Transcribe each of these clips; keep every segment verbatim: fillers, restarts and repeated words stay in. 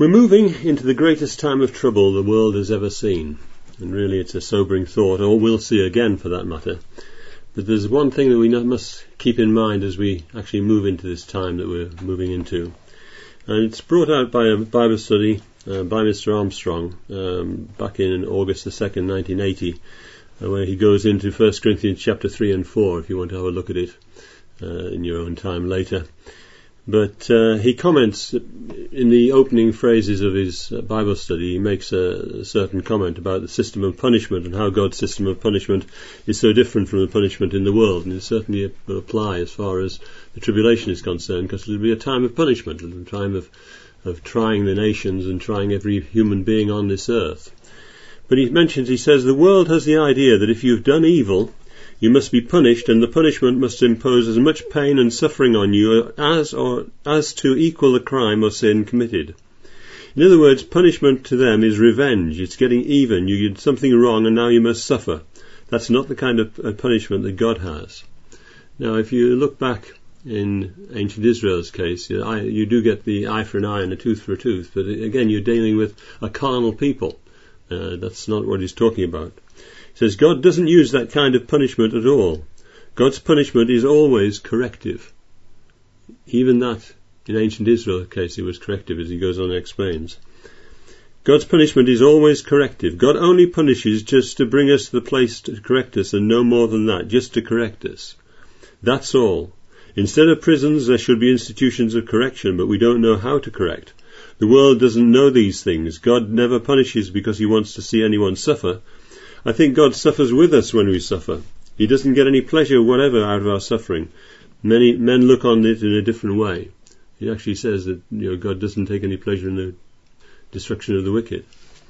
We're moving into the greatest time of trouble the world has ever seen, and really it's a sobering thought, or we'll see again for that matter. But there's one thing that we must keep in mind as we actually move into this time that we're moving into, and it's brought out by a Bible study uh, by Mister Armstrong um, back in August the second, nineteen eighty, uh, where he goes into First Corinthians chapter three and four, if you want to have a look at it uh, in your own time later. But uh, he comments in the opening phrases of his uh, Bible study. He makes a, a certain comment about the system of punishment and how God's system of punishment is so different from the punishment in the world, and it certainly will apply as far as the tribulation is concerned, because it will be a time of punishment, a time of, of trying the nations and trying every human being on this earth. But he mentions, he says, the world has the idea that if you've done evil, you must be punished, and the punishment must impose as much pain and suffering on you as or as to equal the crime or sin committed. In other words, punishment to them is revenge. It's getting even. You did something wrong and now you must suffer. That's not the kind of uh, punishment that God has. Now, if you look back in ancient Israel's case, you, I, you do get the eye for an eye and a tooth for a tooth, but again, you're dealing with a carnal people. Uh, that's not what he's talking about. He says God doesn't use that kind of punishment at all. God's punishment is always corrective. Even that, in ancient Israel's case, it was corrective, as he goes on and explains. God's punishment is always corrective. God only punishes just to bring us to the place to correct us, and no more than that, just to correct us. That's all. Instead of prisons, there should be institutions of correction, but we don't know how to correct. The world doesn't know these things. God never punishes because he wants to see anyone suffer. I think God suffers with us when we suffer. He doesn't get any pleasure whatever out of our suffering. Many men look on it in a different way. He actually says that, you know, God doesn't take any pleasure in the destruction of the wicked.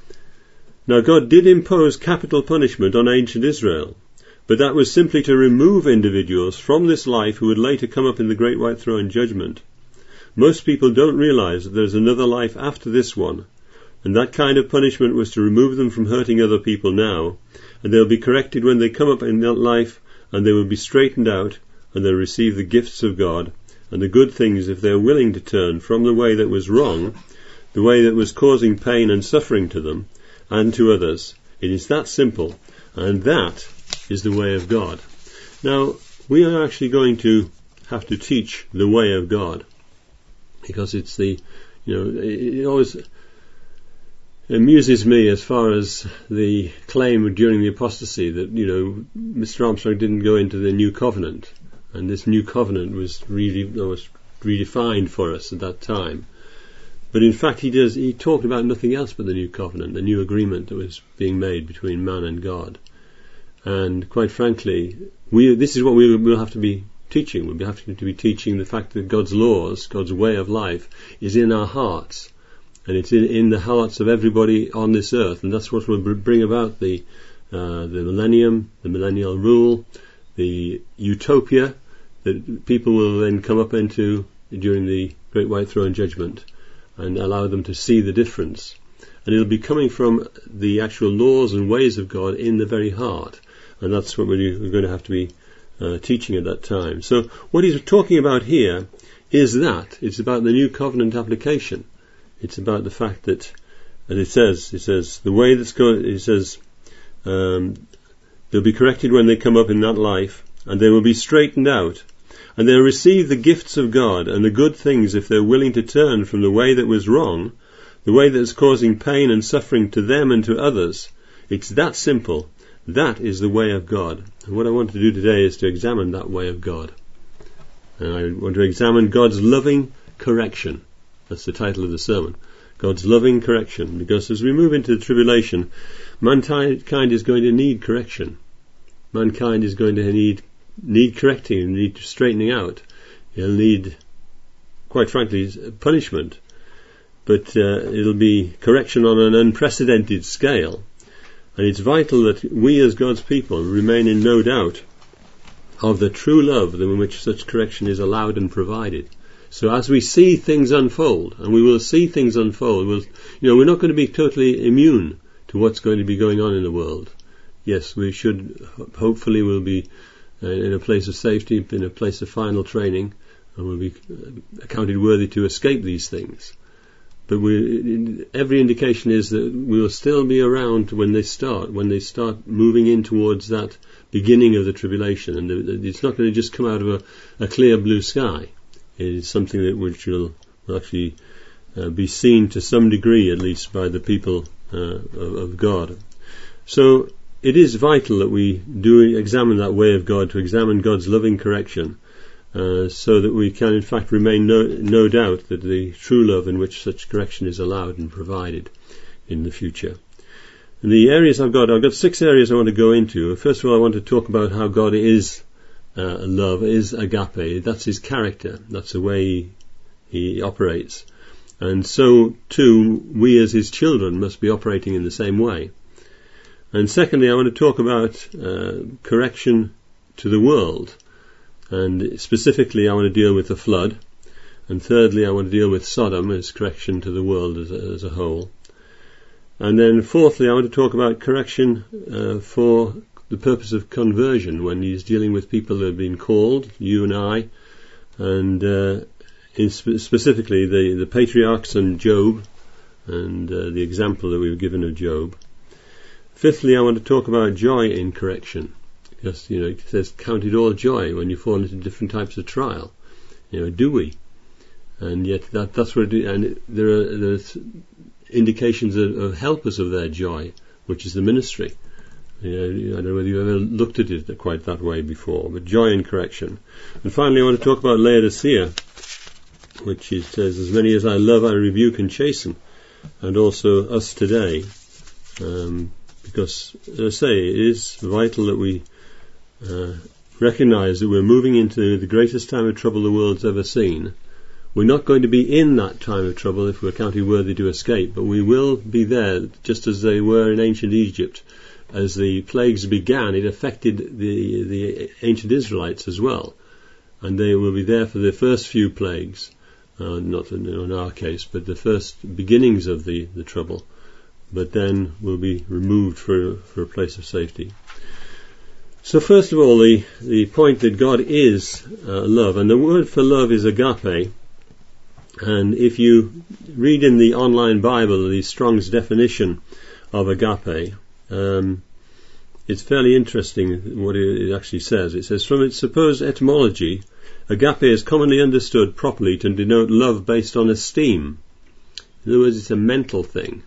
Now, God did impose capital punishment on ancient Israel, but that was simply to remove individuals from this life who would later come up in the great white throne judgment. Most people don't realize that there's another life after this one, and that kind of punishment was to remove them from hurting other people now, and they'll be corrected when they come up in that life, and they will be straightened out, and they'll receive the gifts of God and the good things if they're willing to turn from the way that was wrong, the way that was causing pain and suffering to them and to others. It is that simple, and that is the way of God. Now, we are actually going to have to teach the way of God, because it's the, you know, it always amuses me as far as the claim during the apostasy that, you know, Mister Armstrong didn't go into the new covenant, and this new covenant was really was redefined for us at that time. But in fact, he does he talked about nothing else but the new covenant, the new agreement that was being made between man and God. And quite frankly, we this is what we will have to be teaching. We'll have to be teaching the fact that God's laws, God's way of life, is in our hearts. And it's in, in the hearts of everybody on this earth, and that's what will bring about the uh, the millennium, the millennial rule, the utopia that people will then come up into during the Great White Throne Judgment, and allow them to see the difference. And it'll be coming from the actual laws and ways of God in the very heart, and that's what we're going to have to be uh, teaching at that time. So what he's talking about here is that it's about the new covenant application. It's about the fact that, as it says, it says the way that's going. It says um, they'll be corrected when they come up in that life, and they will be straightened out, and they'll receive the gifts of God and the good things if they're willing to turn from the way that was wrong, the way that's causing pain and suffering to them and to others. It's that simple. That is the way of God. And what I want to do today is to examine that way of God, and I want to examine God's loving correction. That's the title of the sermon. God's loving correction. Because as we move into the tribulation, mankind is going to need correction. Mankind is going to need need correcting and need straightening out. He'll need, quite frankly, punishment. But uh, it'll be correction on an unprecedented scale. And it's vital that we as God's people remain in no doubt of the true love in which such correction is allowed and provided. So as we see things unfold, and we will see things unfold, we'll, you know, we're not going to be totally immune to what's going to be going on in the world. Yes, we should, hopefully we'll be uh, in a place of safety, in a place of final training, and we'll be accounted worthy to escape these things. but we, every indication is that we will still be around when they start, when they start moving in towards that beginning of the tribulation. And it's not going to just come out of a, a clear blue sky. It is something that which will actually uh, be seen to some degree, at least, by the people uh, of, of God. So it is vital that we do examine that way of God, to examine God's loving correction, uh, so that we can in fact remain no, no doubt that the true love in which such correction is allowed and provided in the future. And the areas I've got, I've got six areas I want to go into. First of all, I want to talk about how God is uh, love, is agape. That's his character. That's the way he, he operates. And so too, we as his children must be operating in the same way. And secondly, I want to talk about uh, correction to the world. And specifically, I want to deal with the flood. And thirdly, I want to deal with Sodom as correction to the world as a, as a whole. And then fourthly, I want to talk about correction uh, for the purpose of conversion, when he's dealing with people who have been called, you and I, and uh, in spe- specifically the, the patriarchs and Job, and uh, the example that we were given of Job. Fifthly, I want to talk about joy in correction. Because, you know, it says, count it all joy when you fall into different types of trial. You know, do we? And yet that, that's what it is. And it, there are there's indications of, of helpers of their joy, which is the ministry. You know, I don't know whether you've ever looked at it quite that way before, but joy in correction. And finally, I want to talk about Laodicea, which it says, as many as I love, I rebuke and chasten. And also us today. Um, because, as I say, it is vital that we Uh, recognize that we're moving into the greatest time of trouble the world's ever seen. We're not going to be in that time of trouble if we're counted worthy to escape, but we will be there just as they were in ancient Egypt. As the plagues began, it affected the, the ancient Israelites as well. And they will be there for the first few plagues, uh, not in, in our case, but the first beginnings of the, the trouble. But then will be removed for, for a place of safety. So first of all, the, the point that God is uh, love, and the word for love is agape. And if you read in the online Bible the Strong's definition of agape, um, it's fairly interesting what it actually says. It says, from its supposed etymology, agape is commonly understood properly to denote love based on esteem. In other words, it's a mental thing.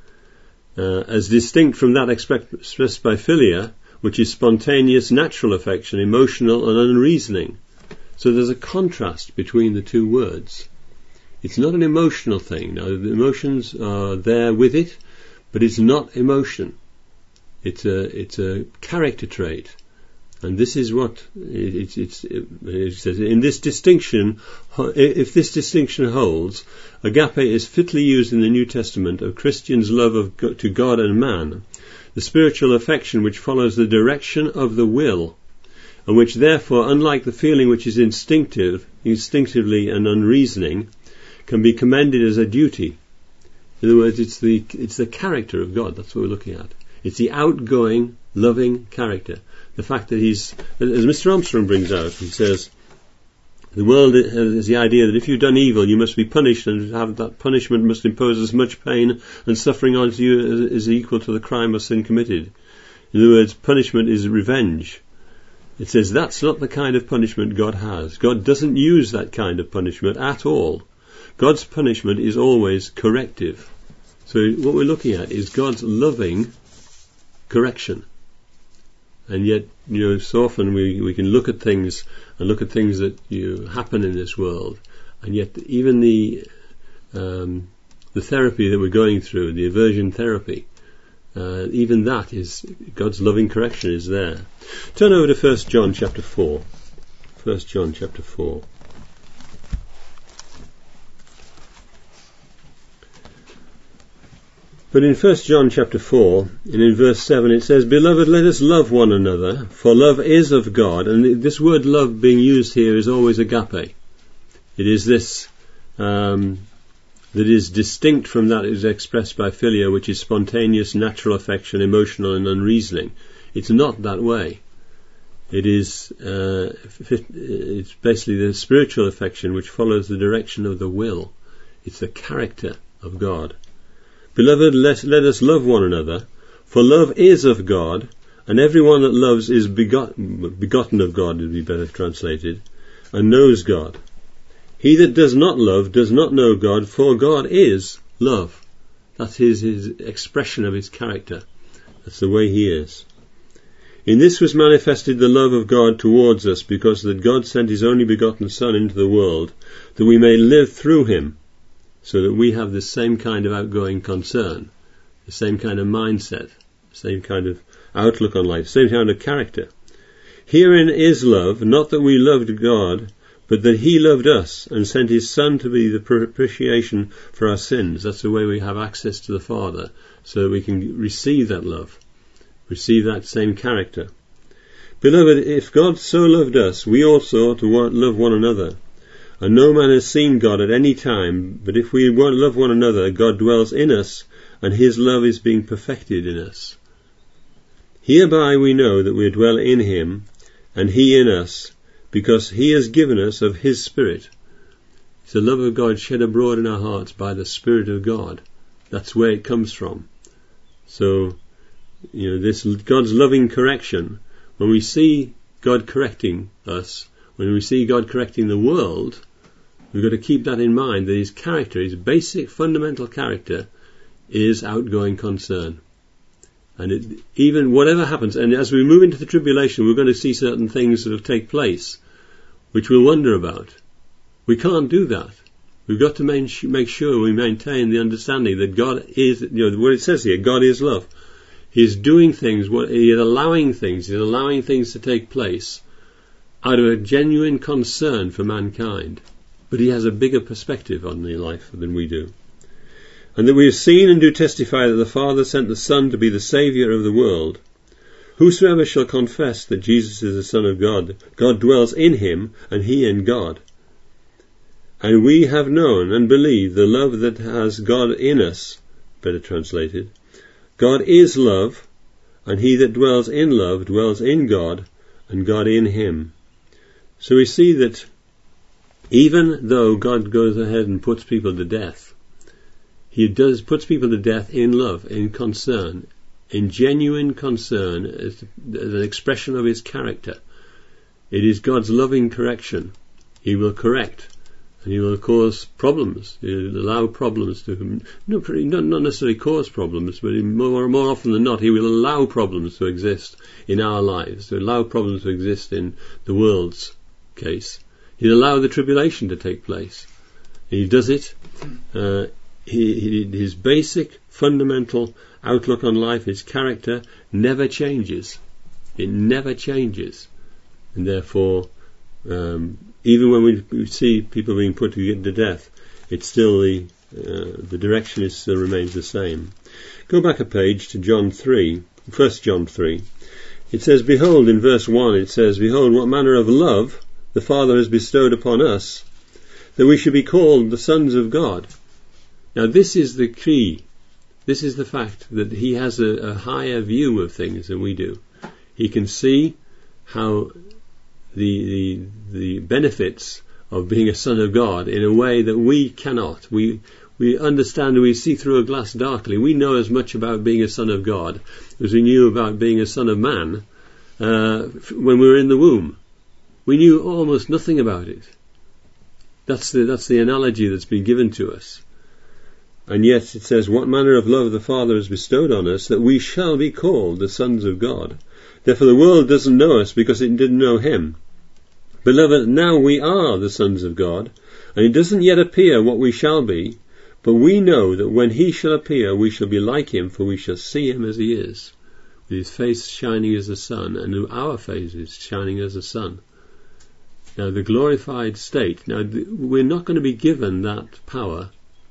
Uh, as distinct from that expressed by philia, which is spontaneous, natural affection, emotional and unreasoning. So there's a contrast between the two words. It's not an emotional thing. Now, the emotions are there with it, but it's not emotion. It's a it's a character trait, and this is what it, it's. It's it, it says in this distinction. If this distinction holds, agape is fitly used in the New Testament of Christians' love of God, to God and man. The spiritual affection which follows the direction of the will, and which therefore, unlike the feeling which is instinctive, instinctively and unreasoning, can be commended as a duty. In other words, it's the it's the character of God. That's what we're looking at. It's the outgoing, loving character. The fact that he's, as Mister Armstrong brings out, he says, the world has the idea that if you've done evil, you must be punished, and have that punishment must impose as much pain and suffering on you as is equal to the crime or sin committed. In other words, punishment is revenge. It says that's not the kind of punishment God has. God doesn't use that kind of punishment at all. God's punishment is always corrective. So what we're looking at is God's loving correction. And yet, you know, so often we, we can look at things and look at things that you know, happen in this world, and yet even the um, the therapy that we're going through, the aversion therapy, uh, even that is God's loving correction is there. Turn over to First John chapter four. First John chapter four. But in First John chapter four, and in verse seven, it says, Beloved, let us love one another, for love is of God. And this word love being used here is always agape. It is this um, that is distinct from that is expressed by philia, which is spontaneous, natural affection, emotional and unreasoning. It's not that way. It is uh, it's basically the spiritual affection which follows the direction of the will. It's the character of God. Beloved, let, let us love one another, for love is of God, and everyone that loves is begotten, begotten of God, would be better translated, and knows God. He that does not love does not know God, for God is love. That's his, his expression of his character. That's the way he is. In this was manifested the love of God towards us, because that God sent his only begotten Son into the world, that we may live through him, so that we have the same kind of outgoing concern, the same kind of mindset, the same kind of outlook on life, same kind of character. Herein is love, not that we loved God, but that he loved us and sent his Son to be the propitiation for our sins. That's the way we have access to the Father, so that we can receive that love, receive that same character. Beloved, if God so loved us, we also ought to love one another. And no man has seen God at any time, but if we love one another, God dwells in us, and his love is being perfected in us. Hereby we know that we dwell in him, and he in us, because he has given us of his Spirit. It's the love of God shed abroad in our hearts by the Spirit of God. That's where it comes from. So, you know, this God's loving correction, when we see God correcting us, when we see God correcting the world, we've got to keep that in mind, that his character, his basic fundamental character, is outgoing concern. And it, even whatever happens, and as we move into the tribulation, we're going to see certain things that will take place, which we'll wonder about. We can't do that. We've got to main, make sure we maintain the understanding that God is, you know, what it says here, God is love. He's doing things, he's allowing things, he's allowing things to take place out of a genuine concern for mankind. But he has a bigger perspective on the life than we do. And that we have seen and do testify that the Father sent the Son to be the Saviour of the world. Whosoever shall confess that Jesus is the Son of God, God dwells in him, and he in God. And we have known and believed the love that has God in us, better translated. God is love, and he that dwells in love dwells in God, and God in him. So we see that even though God goes ahead and puts people to death, he does puts people to death in love, in concern, in genuine concern, as an expression of his character. It is God's loving correction. He will correct, and he will cause problems. He will allow problems to, not, not necessarily cause problems, but more, more often than not, he will allow problems to exist in our lives, to allow problems to exist in the world's case. He'll allow the tribulation to take place. He does it. Uh, he, he, his basic, fundamental outlook on life, his character, never changes. It never changes. And therefore, um, even when we, we see people being put to death, it's still the uh, the direction is still remains the same. Go back a page to John three, First John three. It says, "Behold," in verse one, it says, "Behold, what manner of love the Father has bestowed upon us, that we should be called the sons of God." Now, this is the key. This is the fact that he has a, a higher view of things than we do. He can see how the, the the benefits of being a son of God in a way that we cannot. We we understand, we see through a glass darkly. We know as much about being a son of God as we knew about being a son of man uh, when we were in the womb. We knew almost nothing about it. That's the that's the analogy that's been given to us. And yet it says, "What manner of love the Father has bestowed on us, that we shall be called the sons of God. Therefore the world doesn't know us, because it didn't know him. Beloved, now we are the sons of God, and it doesn't yet appear what we shall be, but we know that when he shall appear, we shall be like him, for we shall see him as he is, with his face shining as the sun, and our faces shining as the sun." Now, the glorified state. Now, we're not going to be given that power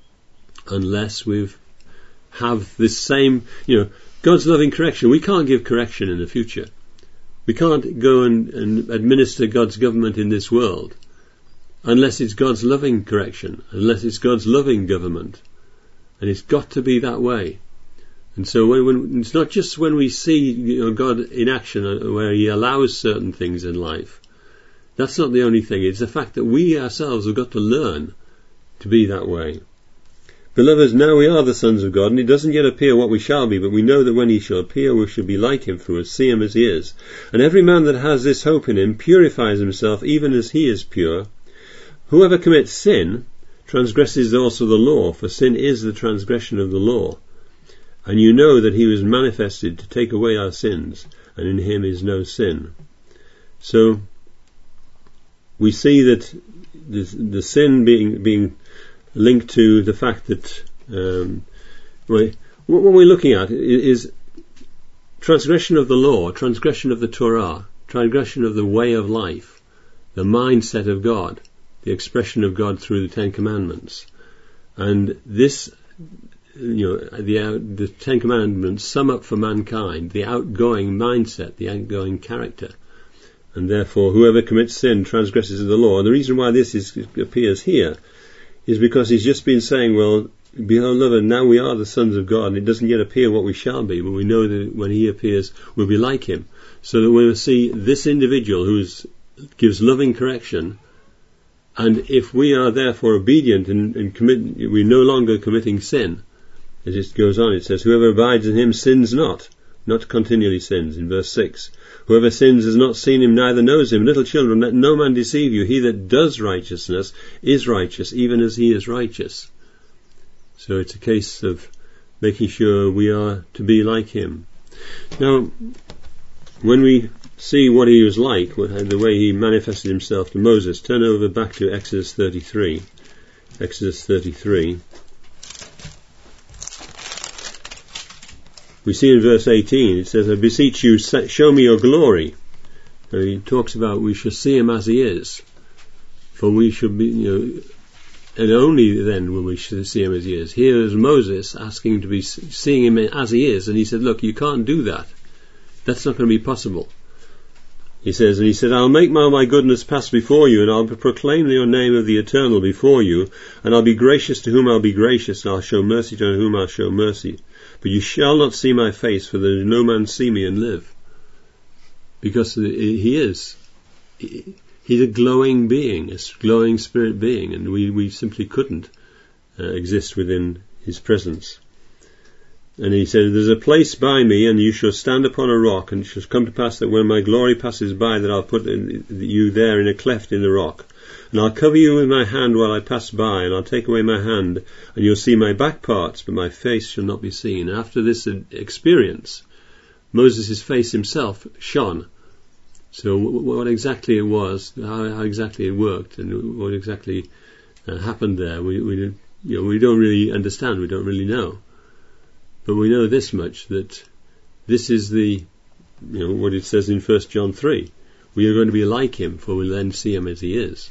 unless we have this same, you know, God's loving correction. We can't give correction in the future. We can't go and, and administer God's government in this world unless it's God's loving correction, unless it's God's loving government. And it's got to be that way. And so when, when it's not just when we see, you know, God in action where he allows certain things in life. That's not the only thing. It's the fact that we ourselves have got to learn to be that way. Beloved, now we are the sons of God, and it doesn't yet appear what we shall be, but we know that when he shall appear, we shall be like him, for we will see him as he is. And every man that has this hope in him purifies himself even as he is pure. Whoever commits sin transgresses also the law, for sin is the transgression of the law. And you know that he was manifested to take away our sins, and in him is no sin. So we see that the, the sin being being linked to the fact that um, we, what we're looking at is transgression of the law, transgression of the Torah, transgression of the way of life, the mindset of God, the expression of God through the Ten Commandments. And this, you know, the, the Ten Commandments sum up for mankind the outgoing mindset, the outgoing character. And therefore, whoever commits sin transgresses the law. And the reason why this is, appears here is because he's just been saying, well, beloved, now we are the sons of God, and it doesn't yet appear what we shall be, but we know that when he appears, we'll be like him. So that we'll see this individual who gives loving correction, and if we are therefore obedient and, and commit, we're no longer committing sin. As it goes on, it says, whoever abides in him sins not, not continually sins, in verse six. Whoever sins has not seen him, neither knows him. Little children, let no man deceive you. He that does righteousness is righteous, even as he is righteous. So it's a case of making sure we are to be like him. Now, when we see what he was like, the way he manifested himself to Moses, turn over back to Exodus thirty-three. Exodus thirty-three. We see in verse eighteen, it says, I beseech you, show me your glory. And he talks about we shall see him as he is. For we should be, you know, and only then will we see him as he is. Here is Moses asking to be seeing him as he is, and he said, look, you can't do that. That's not going to be possible. He says, and he said, I'll make my, my goodness pass before you, and I'll proclaim your name of the eternal before you, and I'll be gracious to whom I'll be gracious, and I'll show mercy to whom I'll show mercy. But you shall not see my face, for there is no man see me and live. Because he is. He's a glowing being, a glowing spirit being, and we, we simply couldn't uh, exist within his presence. And he said, there's a place by me, and you shall stand upon a rock, and it shall come to pass that when my glory passes by, that I'll put you there in a cleft in the rock. And I'll cover you with my hand while I pass by, and I'll take away my hand, and you'll see my back parts, but my face shall not be seen. After this experience, Moses' face himself shone. So what exactly it was, how, how exactly it worked, and what exactly uh, happened there, we, we, you know, we don't really understand, we don't really know. But we know this much, that this is the, you know, what it says in First John three. We are going to be like him, for we'll then see him as he is.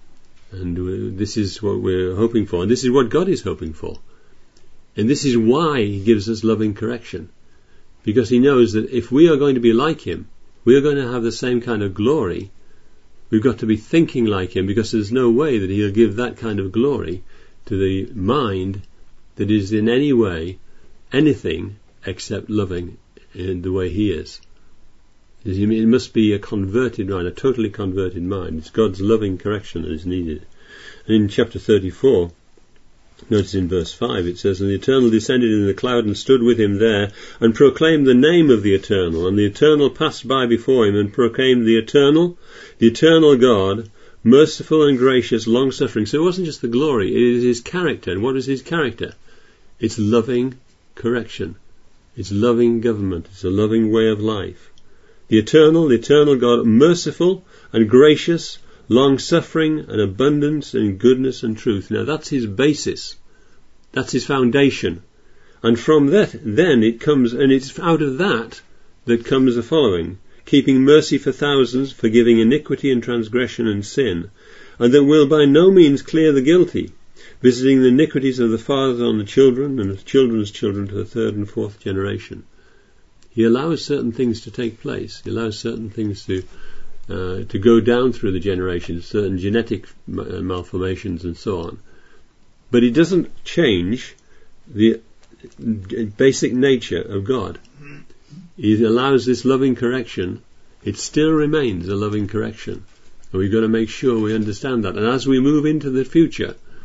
And this is what we're hoping for, and this is what God is hoping for. And this is why he gives us loving correction. Because he knows that if we are going to be like him, we are going to have the same kind of glory. We've got to be thinking like him, because there's no way that he'll give that kind of glory to the mind that is in any way anything except loving in the way he is. It must be a converted mind, a totally converted mind. It's God's loving correction that is needed. And in chapter thirty-four, notice in verse five, it says, and the Eternal descended in the cloud and stood with him there, and proclaimed the name of the Eternal. And the Eternal passed by before him, and proclaimed the Eternal, the Eternal God, merciful and gracious, long-suffering. So it wasn't just the glory, it is his character. And what is his character? It's loving correction. It's loving government. It's a loving way of life. The Eternal, the Eternal God, merciful and gracious, long-suffering and abundant in goodness and truth. Now that's his basis. That's his foundation. And from that, then it comes, and it's out of that that comes the following. Keeping mercy for thousands, forgiving iniquity and transgression and sin, and that will by no means clear the guilty, visiting the iniquities of the fathers on the children and the children's children to the third and fourth generation. He allows certain things to take place. He allows certain things to uh, to go down through the generations, certain genetic malformations and so on. But he doesn't change the basic nature of God. He allows this loving correction. It still remains a loving correction. And we've got to make sure we understand that. And as we move into the future,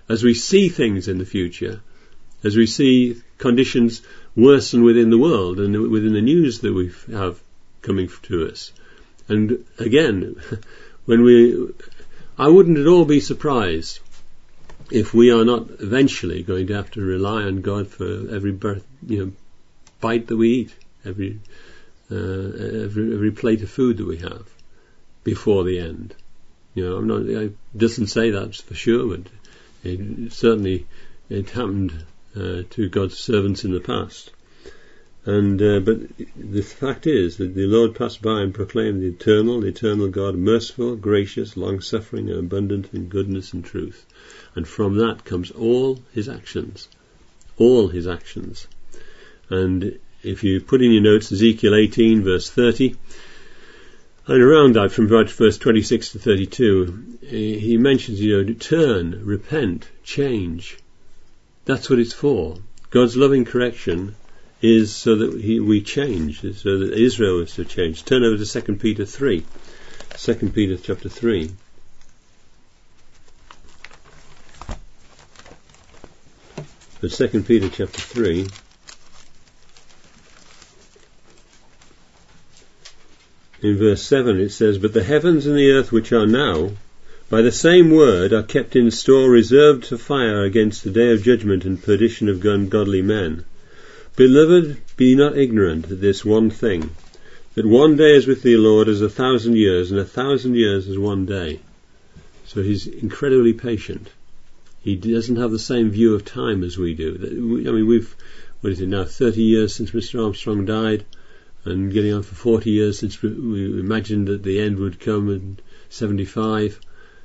as we see things in the future, as we see conditions worsen within the world and within the news that we have coming to us. And again, when we, I wouldn't at all be surprised if we are not eventually going to have to rely on God for every birth, you know, bite that we eat, every, uh, every every plate of food that we have before the end. You know, I'm not. It doesn't say that for sure, but it, certainly it happened uh, to God's servants in the past. And uh, but the fact is that the Lord passed by and proclaimed the eternal, the eternal God, merciful, gracious, long-suffering, and abundant in goodness and truth. And from that comes all his actions, all his actions. And if you put in your notes Ezekiel eighteen, verse thirty, and around that from verse twenty-six to thirty-two, he mentions, you know, turn, repent, change. That's what it's for. God's loving correction is so that he, we change, so that Israel is to change. Turn over to Second Peter three. Second Peter chapter three. But Second Peter chapter three, in verse seven it says, "But the heavens and the earth which are now, by the same word, are kept in store, reserved to fire against the day of judgment and perdition of ungodly men. Beloved, be not ignorant of this one thing, that one day is with the Lord as a thousand years, and a thousand years as one day." So he's incredibly patient. He doesn't have the same view of time as we do. I mean, we've, what is it now, thirty years since Mister Armstrong died, and getting on for forty years since we imagined that the end would come in seventy-five.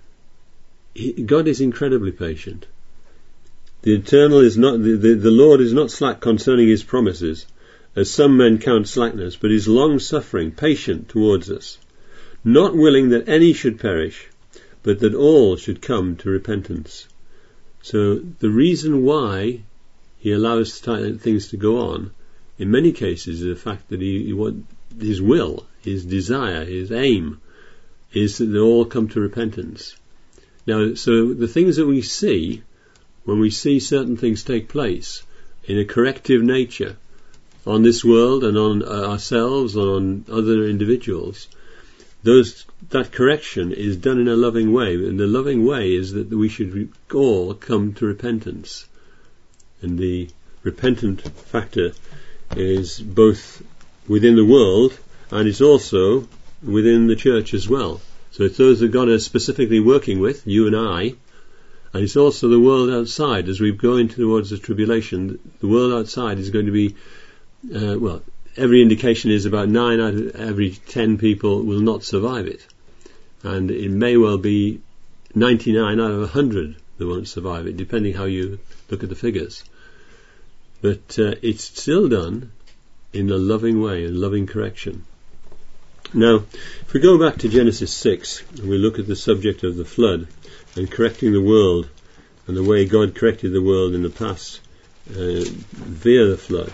He, God is incredibly patient. The eternal is not, the, the, the Lord is not slack concerning his promises, as some men count slackness, but is long-suffering, patient towards us, not willing that any should perish, but that all should come to repentance. So the reason why he allows things to go on, in many cases, is the fact that he, he want, his will, his desire, his aim, is that they all come to repentance. Now, so the things that we see, when we see certain things take place in a corrective nature on this world and on ourselves and on other individuals, those that correction is done in a loving way, and the loving way is that we should all come to repentance. And the repentant factor is both within the world and is also within the church as well. So it's those that God is specifically working with, you and I, and it's also the world outside. As we go into towards the tribulation, the world outside is going to be, uh, well, every indication is about nine out of every ten people will not survive it. And it may well be ninety-nine out of one hundred that won't survive it, depending how you look at the figures. But uh, it's still done in a loving way, a loving correction. Now, if we go back to Genesis six, and we look at the subject of the flood and correcting the world, and the way God corrected the world in the past uh, via the flood,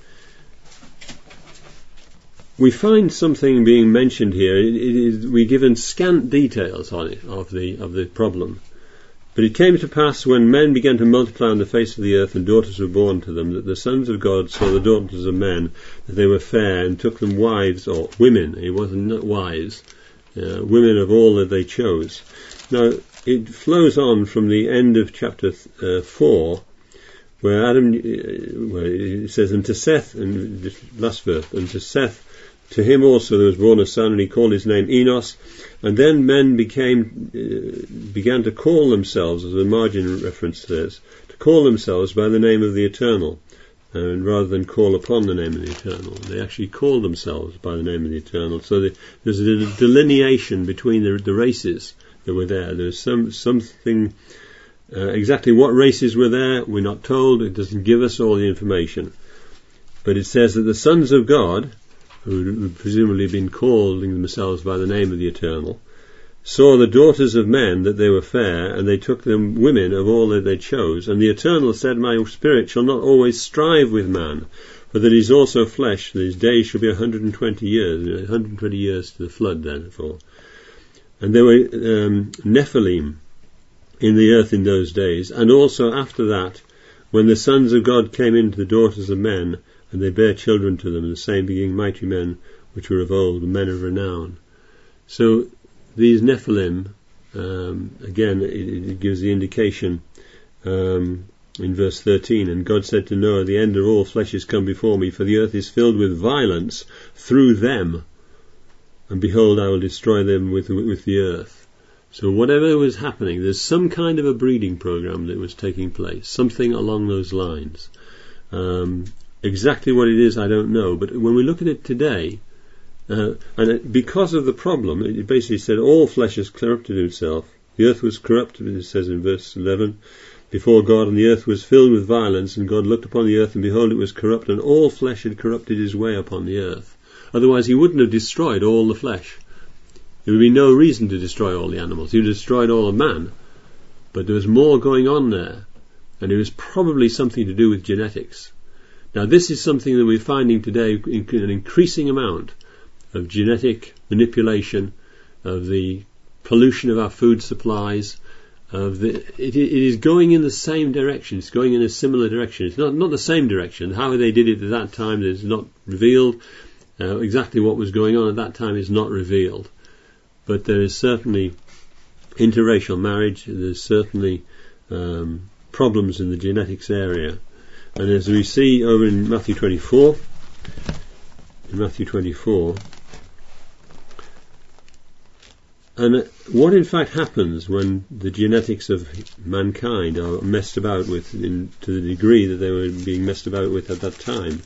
we find something being mentioned here. It, it is, we're given scant details on it, of the of the problem. But it came to pass, when men began to multiply on the face of the earth, and daughters were born to them, that the sons of God saw the daughters of men, that they were fair, and took them wives, or women, it wasn't not wives, uh, women of all that they chose. Now, it flows on from the end of chapter uh, four, where Adam, uh, where it says, "And to Seth," and this last verse, "and to Seth, to him also there was born a son, and he called his name Enos." And then men became, uh, began to call themselves, as the margin reference says, to call themselves by the name of the Eternal, and rather than call upon the name of the Eternal. They actually called themselves by the name of the Eternal. So the, there's a delineation between the, the races that were there. There's some something, uh, exactly what races were there, we're not told. It doesn't give us all the information. But it says that the sons of God, who had presumably been calling themselves by the name of the Eternal, saw the daughters of men, that they were fair, and they took them women of all that they chose. And the Eternal said, "My spirit shall not always strive with man, for that he is also flesh, that his days shall be a hundred and twenty years." one hundred and twenty years to the flood, therefore. And there were um, Nephilim, in the earth in those days, and also after that, when the sons of God came into the daughters of men, and they bare children to them, and the same being mighty men which were of old, men of renown. So these Nephilim, um, again, it, it gives the indication um, in verse thirteen, and God said to Noah, the end of all flesh is come before me, for the earth is filled with violence through them, and behold, I will destroy them with, with the earth. So whatever was happening, there's some kind of a breeding program that was taking place, something along those lines. Um, exactly what it is, I don't know, but when we look at it today, uh, and it, because of the problem, it basically said all flesh has corrupted itself. The earth was corrupted, it says in verse eleven, before God, and the earth was filled with violence, and God looked upon the earth, and behold, it was corrupt, and all flesh had corrupted his way upon the earth. Otherwise he wouldn't have destroyed all the flesh. There would be no reason to destroy all the animals. He would have destroyed all of man. But there was more going on there, and it was probably something to do with genetics. Now this is something that we're finding today, in an increasing amount of genetic manipulation, of the pollution of our food supplies, of the, it, it is going in the same direction. It's going in a similar direction. It's not, not the same direction. How they did it at that time is not revealed. Uh, exactly what was going on at that time is not revealed. But there is certainly interracial marriage. There's certainly um, problems in the genetics area. And as we see over in Matthew twenty-four, in Matthew twenty-four, and what in fact happens when the genetics of mankind are messed about with, in, to the degree that they were being messed about with at that time,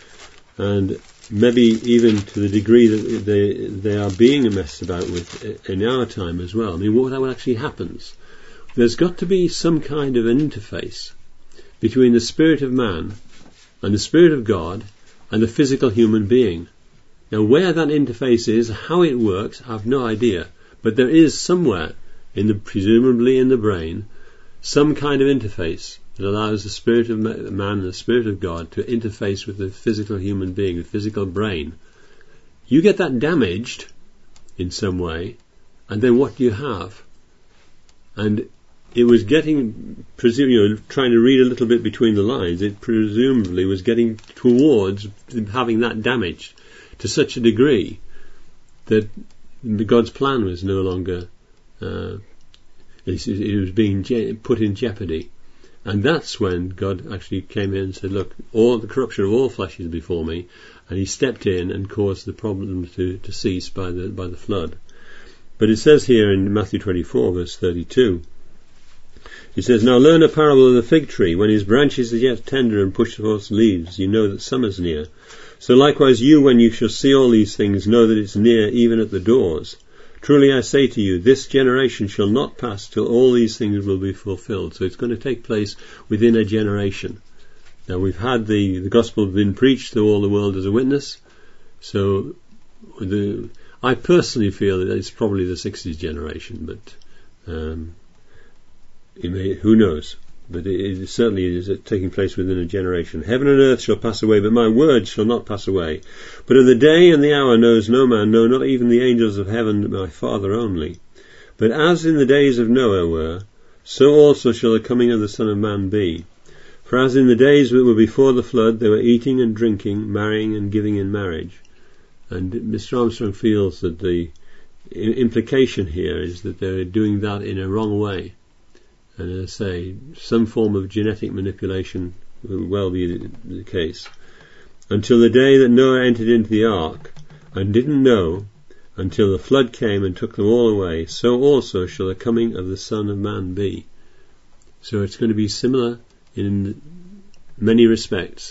and maybe even to the degree that they they are being messed about with in our time as well. I mean, what, what actually happens? There's got to be some kind of an interface between the spirit of man and the spirit of God and the physical human being. Now, where that interface is, how it works, I have no idea. But there is somewhere, in the presumably in the brain, some kind of interface that allows the spirit of man and the spirit of God to interface with the physical human being, the physical brain. You get that damaged in some way, and then what do you have? And it was getting, presume, you know, trying to read a little bit between the lines, it presumably was getting towards having that damaged to such a degree that God's plan was no longer, uh, it, it was being je- put in jeopardy. And that's when God actually came in and said, look, all the corruption of all flesh is before me, and he stepped in and caused the problem to, to cease by the by the flood. But it says here in Matthew twenty-four, verse thirty-two, it says, now learn a parable of the fig tree. When his branches are yet tender and push forth leaves, you know that summer's near. So likewise you, when you shall see all these things, know that it's near, even at the doors. Truly I say to you, this generation shall not pass till all these things will be fulfilled. So it's going to take place within a generation. Now we've had the, the gospel been preached to all the world as a witness. So the, I personally feel that it's probably the sixties generation, but um, it may, who knows? But it, it certainly is taking place within a generation. Heaven and earth shall pass away, but my words shall not pass away. But of the day and the hour knows no man, no, not even the angels of heaven, my Father only. But as in the days of Noah were, so also shall the coming of the Son of Man be. For as in the days that were before the flood, they were eating and drinking, marrying and giving in marriage. And Mister Armstrong feels that the implication here is that they're doing that in a wrong way. And as I say, some form of genetic manipulation will well be the case. Until the day that Noah entered into the ark, and didn't know, until the flood came and took them all away, so also shall the coming of the Son of Man be. So it's going to be similar in many respects.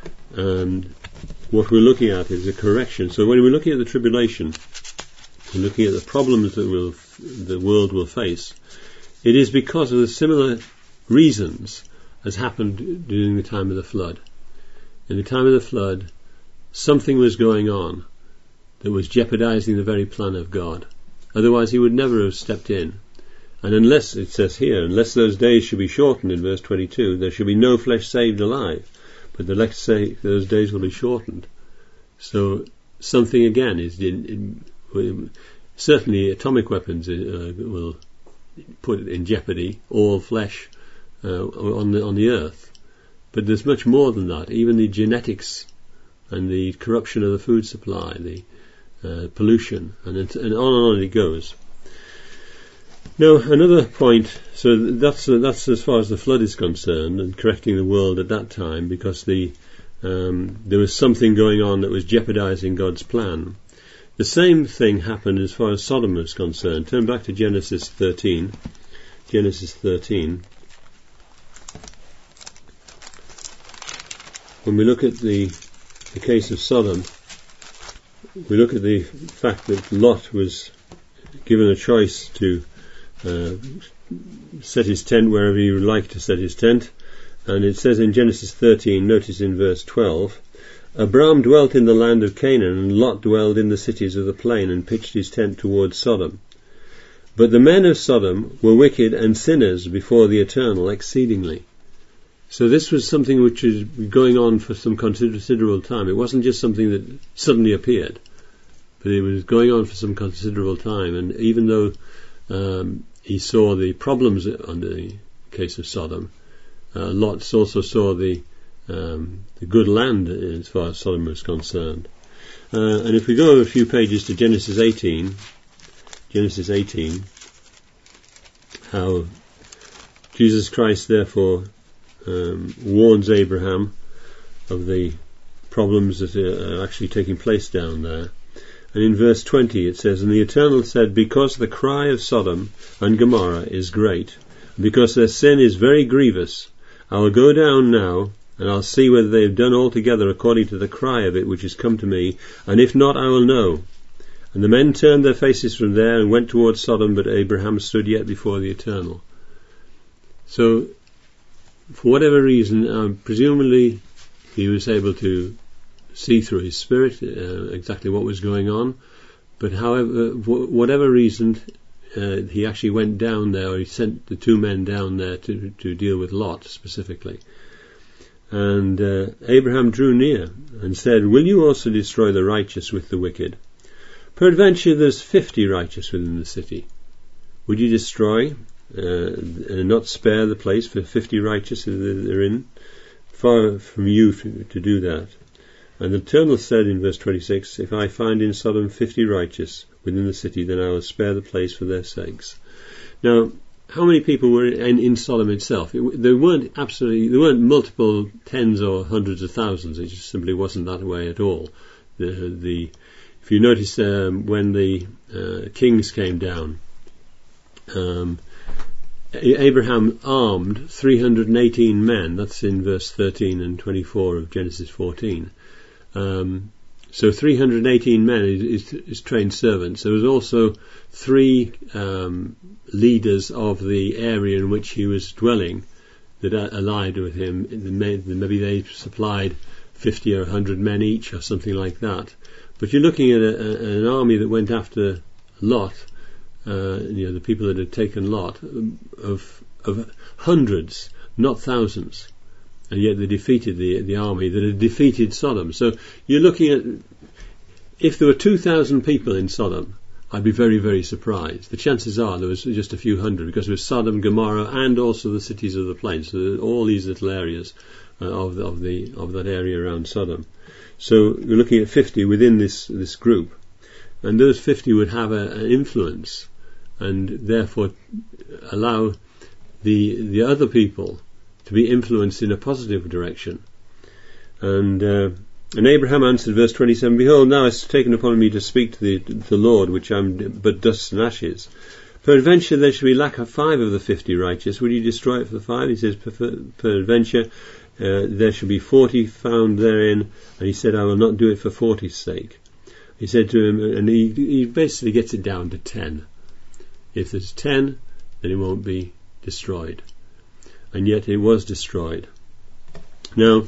And what we're looking at is a correction. So when we're looking at the tribulation, we're looking at the problems that will, the world will face, it is because of the similar reasons as happened during the time of the flood. In the time of the flood, something was going on that was jeopardizing the very plan of God. Otherwise he would never have stepped in. And unless, it says here, unless those days should be shortened in verse twenty-two, there shall be no flesh saved alive. But the next say those days will be shortened. So something again is in, in, certainly atomic weapons uh, will put in jeopardy all flesh uh, on the on the earth. But there's much more than that. Even the genetics and the corruption of the food supply, the uh, pollution, and, it, and on and on it goes. Now, another point, so that's uh, that's as far as the flood is concerned, and correcting the world at that time, because the um, there was something going on that was jeopardizing God's plan. The same thing happened as far as Sodom was concerned. Turn back to Genesis thirteen. Genesis thirteen. When we look at the the case of Sodom, we look at the fact that Lot was given a choice to uh, set his tent wherever he would like to set his tent, and it says in Genesis thirteen, notice in verse twelve, Abram dwelt in the land of Canaan, and Lot dwelled in the cities of the plain, and pitched his tent towards Sodom. But the men of Sodom were wicked and sinners before the Eternal exceedingly. So this was something which was going on for some considerable time. It wasn't just something that suddenly appeared, but it was going on for some considerable time. And even though um, he saw the problems on the case of Sodom, uh, Lot also saw the um, the good land as far as Sodom was concerned. Uh, and if we go a few pages to Genesis eighteen, Genesis eighteen, how Jesus Christ therefore Um, warns Abraham of the problems that are actually taking place down there. And in verse twenty it says, And the Eternal said, Because the cry of Sodom and Gomorrah is great, and because their sin is very grievous, I will go down now, and I'll see whether they have done altogether according to the cry of it which has come to me, and if not, I will know. And the men turned their faces from there and went towards Sodom, but Abraham stood yet before the Eternal. So, for whatever reason, um, presumably he was able to see through his spirit uh, exactly what was going on, but however, w- whatever reason, uh, he actually went down there, or he sent the two men down there to, to deal with Lot specifically. And uh, Abraham drew near and said, Will you also destroy the righteous with the wicked? Peradventure there's fifty righteous within the city. Would you destroy Uh, and not spare the place for fifty righteous that are in? Far from you to, to do that. And the Eternal said in verse twenty-six, If I find in Sodom fifty righteous within the city, then I will spare the place for their sakes. Now, how many people were in, in Sodom itself? It, there weren't absolutely, there weren't multiple tens or hundreds of thousands. It just simply wasn't that way at all. The, the if you notice um, when the uh, kings came down, um, Abraham armed three hundred eighteen men. That's in verse thirteen and twenty-four of Genesis fourteen. Um, so three hundred eighteen men is, is, is trained servants. There was also three um, leaders of the area in which he was dwelling that allied with him. Maybe they supplied fifty or one hundred men each or something like that. But you're looking at a, a, an army that went after Lot. Uh, you know, the people that had taken Lot, of of hundreds, not thousands, and yet they defeated the the army that had defeated Sodom. So you're looking at, if there were two thousand people in Sodom, I'd be very, very surprised. The chances are there was just a few hundred, because it was Sodom, Gomorrah, and also the cities of the plain. So all these little areas uh, of the, of the of that area around Sodom. So we're looking at fifty within this this group, and those fifty would have a, an influence, and therefore allow the the other people to be influenced in a positive direction. And uh, and Abraham answered, verse twenty-seven, Behold, now it's taken upon me to speak to the, the Lord, which am but dust and ashes. Peradventure there shall be lack of five of the fifty righteous. Will you destroy it for the five? He says, Peradventure uh, there shall be forty found therein. And he said, I will not do it for forty's sake. He said to him, and he, he basically gets it down to ten. If there's ten, then it won't be destroyed. And yet it was destroyed. Now,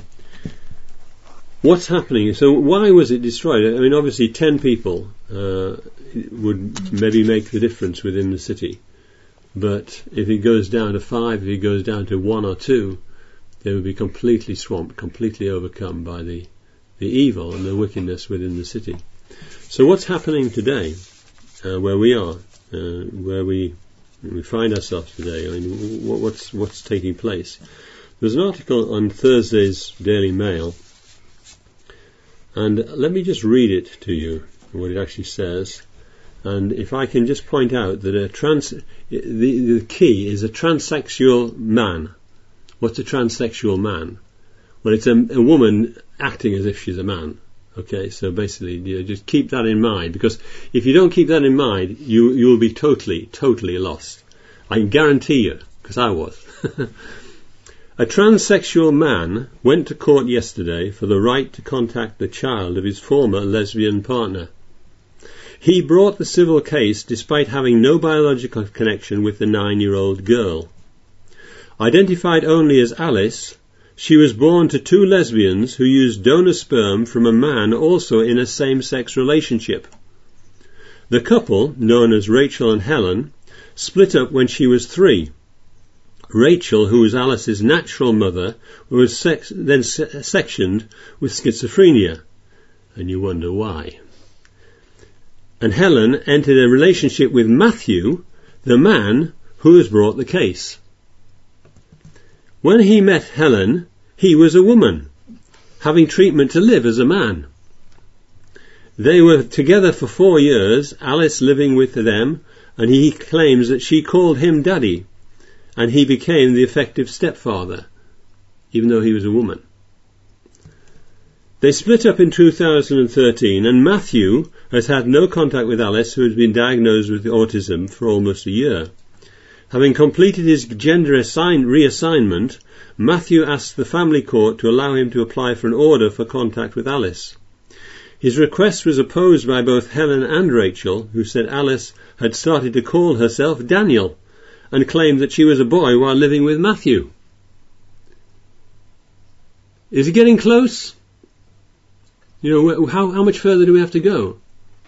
what's happening? So why was it destroyed? I mean, obviously ten people uh, would maybe make the difference within the city. But if it goes down to five, if it goes down to one or two, they would be completely swamped, completely overcome by the, the evil and the wickedness within the city. So what's happening today, uh, where we are, uh, where we we find ourselves today. I mean, what's what's taking place? There's an article on Thursday's Daily Mail, and let me just read it to you, what it actually says. And if I can just point out that a trans, the, the key is a transsexual man. What's a transsexual man? Well, it's a, a woman acting as if she's a man. Okay, so basically, you know, just keep that in mind, because if you don't keep that in mind, you you will be totally, totally lost. I can guarantee you, because I was. A transsexual man went to court yesterday for the right to contact the child of his former lesbian partner. He brought the civil case despite having no biological connection with the nine-year-old girl. Identified only as Alice, she was born to two lesbians who used donor sperm from a man also in a same-sex relationship. The couple, known as Rachel and Helen, split up when she was three. Rachel, who was Alice's natural mother, was sex- then se- sectioned with schizophrenia. And you wonder why. And Helen entered a relationship with Matthew, the man who has brought the case. When he met Helen, he was a woman, having treatment to live as a man. They were together for four years, Alice living with them, and he claims that she called him daddy, and he became the effective stepfather, even though he was a woman. They split up in two thousand thirteen, and Matthew has had no contact with Alice, who has been diagnosed with autism for almost a year. Having completed his gender assign- reassignment, Matthew asked the family court to allow him to apply for an order for contact with Alice. His request was opposed by both Helen and Rachel, who said Alice had started to call herself Daniel and claimed that she was a boy while living with Matthew. Is it getting close? You know, how, how much further do we have to go?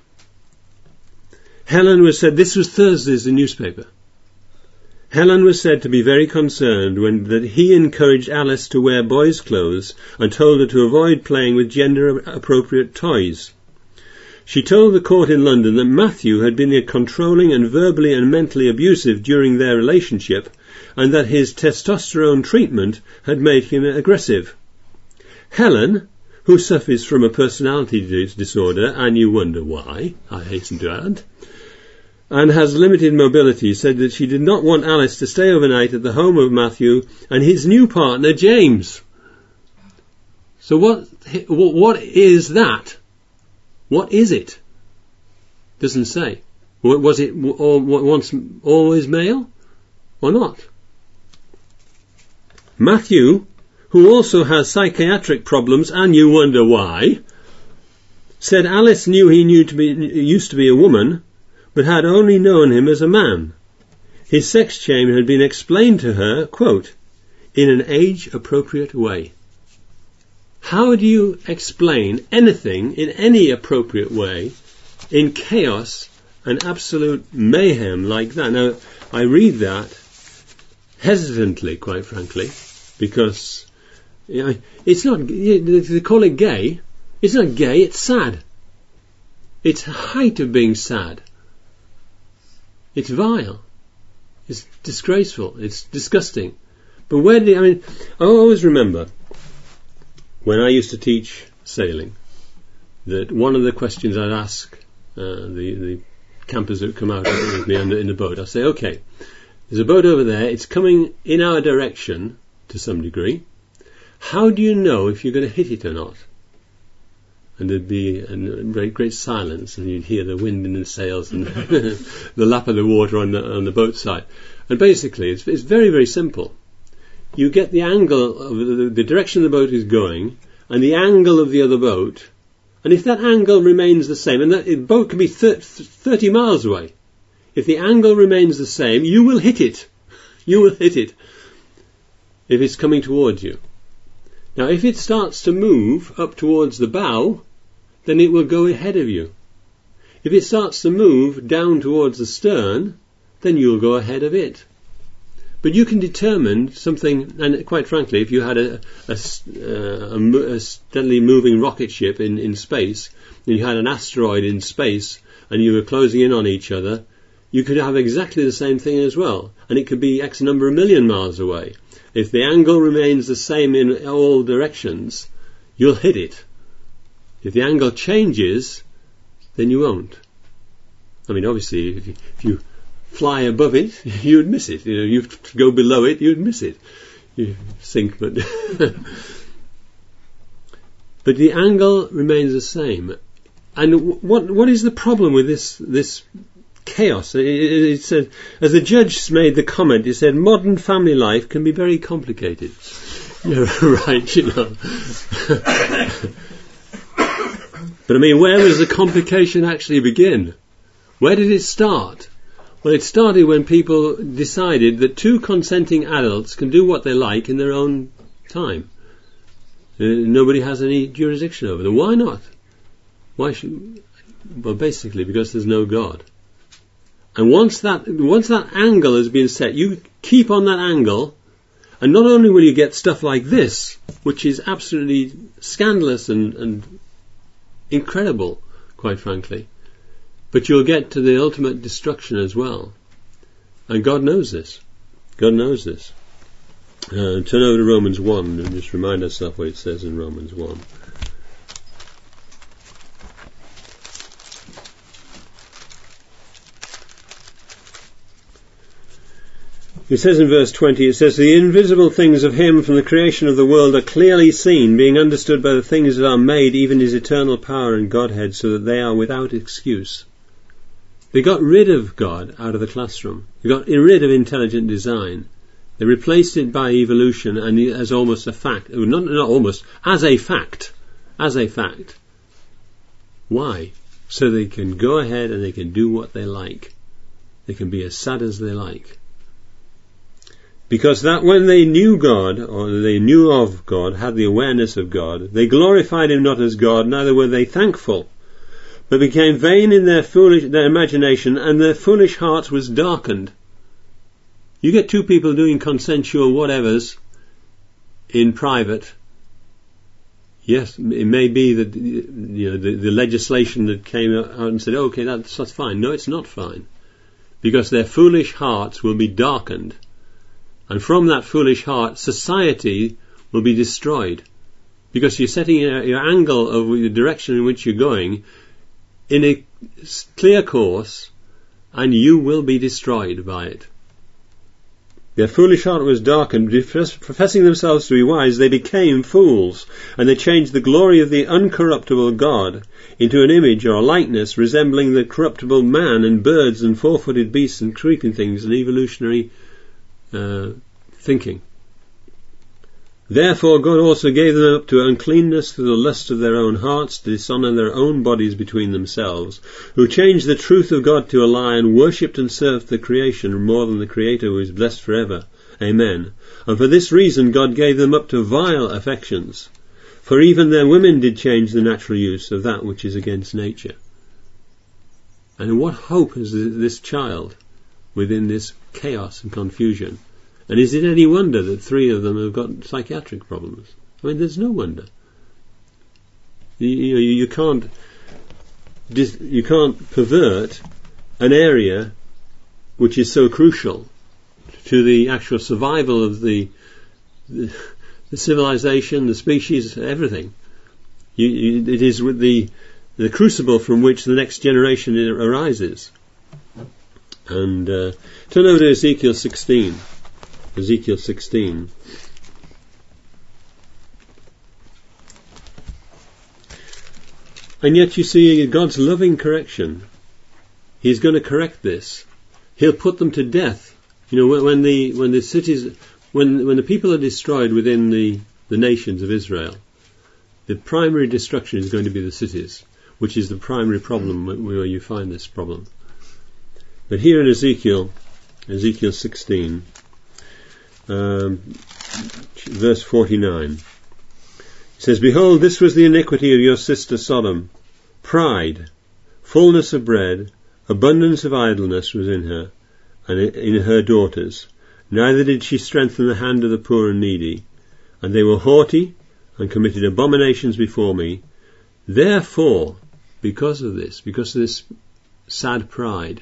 Helen was said, this was Thursday's the newspaper. Helen was said to be very concerned when that he encouraged Alice to wear boys' clothes and told her to avoid playing with gender-appropriate toys. She told the court in London that Matthew had been controlling and verbally and mentally abusive during their relationship, and that his testosterone treatment had made him aggressive. Helen, who suffers from a personality disorder, and you wonder why, I hasten to add, and has limited mobility, said that she did not want Alice to stay overnight at the home of Matthew and his new partner, James. So what, what is that? What is it? Doesn't say. Was it once always male or not? Matthew, who also has psychiatric problems, and you wonder why, said Alice knew he knew to be, used to be a woman, but had only known him as a man. His sex change had been explained to her, quote, in an age-appropriate way. How do you explain anything in any appropriate way in chaos and absolute mayhem like that? Now, I read that hesitantly, quite frankly, because you know, it's not, they call it gay. It's not gay, it's sad. It's the height of being sad. It's vile. It's disgraceful. It's disgusting. But where did, I mean, I always remember when I used to teach sailing that one of the questions I'd ask uh, the, the campers that would come out with me in the, in the boat, I'd say, okay, there's a boat over there. It's coming in our direction to some degree. How do you know if you're going to hit it or not? And there'd be a great, great silence, and you'd hear the wind in the sails and the lap of the water on the on the boat side. And basically, it's, it's very, very simple. You get the angle of the, the direction the boat is going, and the angle of the other boat, and if that angle remains the same, and that the boat can be thirty miles away, if the angle remains the same, you will hit it. You will hit it if it's coming towards you. Now, if it starts to move up towards the bow, then it will go ahead of you. If it starts to move down towards the stern, then you'll go ahead of it. But you can determine something, and quite frankly, if you had a, a, a, a steadily moving rocket ship in, in space, and you had an asteroid in space, and you were closing in on each other, you could have exactly the same thing as well, and it could be X number of million miles away. If the angle remains the same in all directions, you'll hit it. If the angle changes, then you won't. I mean, obviously, if you, if you fly above it, you'd miss it. You know, you go below it, you'd miss it. You sink, but but the angle remains the same. And what what is the problem with this this chaos? It, it, it said, as the judge made the comment, he said, modern family life can be very complicated. Yeah, right, you know. But I mean, where does the complication actually begin? Where did it start? Well, it started when people decided that two consenting adults can do what they like in their own time. Uh, nobody has any jurisdiction over them. Why not? Why should? Well, basically because there's no God. And once that once that angle has been set, you keep on that angle, and not only will you get stuff like this, which is absolutely scandalous and, and incredible, quite frankly, but you'll get to the ultimate destruction as well. And God knows this. God knows this. Uh, turn over to Romans one and just remind ourselves what it says in Romans one. It says in verse twenty, it says, the invisible things of him from the creation of the world are clearly seen, being understood by the things that are made, even his eternal power and Godhead, so that they are without excuse. They got rid of God out of the classroom. They got rid of intelligent design. They replaced it by evolution and as almost a fact. Not, not almost, as a fact. As a fact. Why? So they can go ahead and they can do what they like. They can be as sad as they like. Because that when they knew God, or they knew of God, had the awareness of God, they glorified him not as God, neither were they thankful, but became vain in their foolish their imagination, and their foolish hearts was darkened. You get two people doing consensual whatevers in private. Yes, it may be that you know the, the legislation that came out and said, okay, that's, that's fine. No, it's not fine, because their foolish hearts will be darkened. And from that foolish heart, society will be destroyed. Because you're setting your, your angle of the direction in which you're going in a clear course, and you will be destroyed by it. Their foolish heart was darkened. Professing themselves to be wise, they became fools, and they changed the glory of the uncorruptible God into an image or a likeness resembling the corruptible man and birds and four-footed beasts and creeping things and evolutionary Uh, thinking. Therefore God also gave them up to uncleanness through the lust of their own hearts, to dishonour their own bodies between themselves, who changed the truth of God to a lie, and worshipped and served the creation more than the Creator, who is blessed forever. Amen. And for this reason God gave them up to vile affections, for even their women did change the natural use of that which is against nature. And what hope has this child within this chaos and confusion? And is it any wonder that three of them have got psychiatric problems? I mean, there's no wonder. You, you, you can't dis, you can't pervert an area which is so crucial to the actual survival of the the, the civilization, the species, everything. You, you, it is with the the crucible from which the next generation arises. And uh, turn over to Ezekiel sixteen. Ezekiel sixteen. And yet you see God's loving correction. He's going to correct this. He'll put them to death. You know, when, when the when the cities, when when the people are destroyed within the the nations of Israel, the primary destruction is going to be the cities, which is the primary problem where you find this problem. But here in Ezekiel, Ezekiel sixteen, um, verse forty-nine, it says, Behold, this was the iniquity of your sister Sodom. Pride, fullness of bread, abundance of idleness was in her, and in her daughters. Neither did she strengthen the hand of the poor and needy. And they were haughty, and committed abominations before me. Therefore, because of this, because of this sad pride,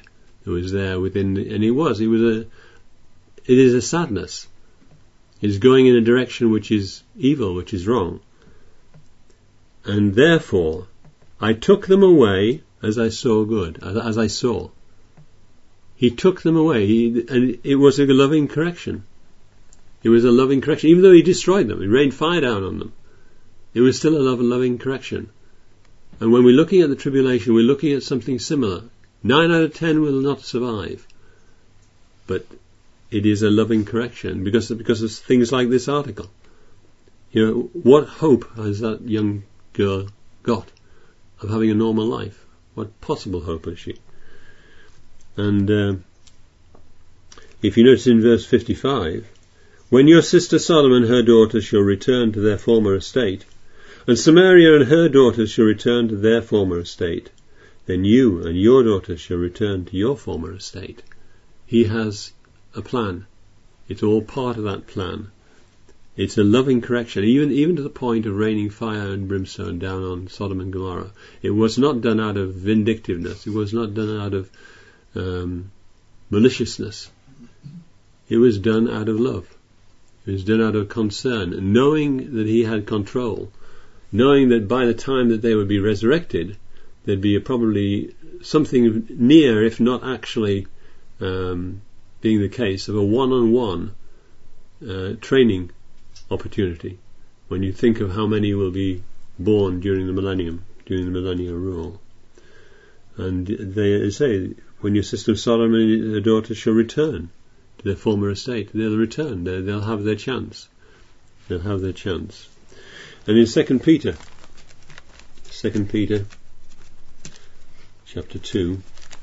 that was there within, and he was, he was a, it is a sadness. He's going in a direction which is evil, which is wrong. And therefore, I took them away as I saw good, as, as I saw. He took them away, he, and it was a loving correction. It was a loving correction, even though he destroyed them, he rained fire down on them. It was still a love and loving correction. And when we're looking at the tribulation, we're looking at something similar. Nine out of ten will not survive. But it is a loving correction because, because of things like this article. You know, what hope has that young girl got of having a normal life? What possible hope has she? And uh, if you notice in verse fifty-five, when your sister Sodom and her daughters shall return to their former estate, and Samaria and her daughters shall return to their former estate, then you and your daughters shall return to your former estate. He has a plan. It's all part of that plan. It's a loving correction, even even to the point of raining fire and brimstone down on Sodom and Gomorrah. It was not done out of vindictiveness. It was not done out of um, maliciousness. It was done out of love. It was done out of concern, knowing that he had control, knowing that by the time that they would be resurrected, there'd be a probably something near, if not actually um, being the case, of a one-on-one uh, training opportunity when you think of how many will be born during the millennium, during the millennial rule. And they say, when your sister Sodom and her daughters shall return to their former estate, they'll return, they'll, they'll have their chance. They'll have their chance. And in Second Peter, Second Peter, chapter two,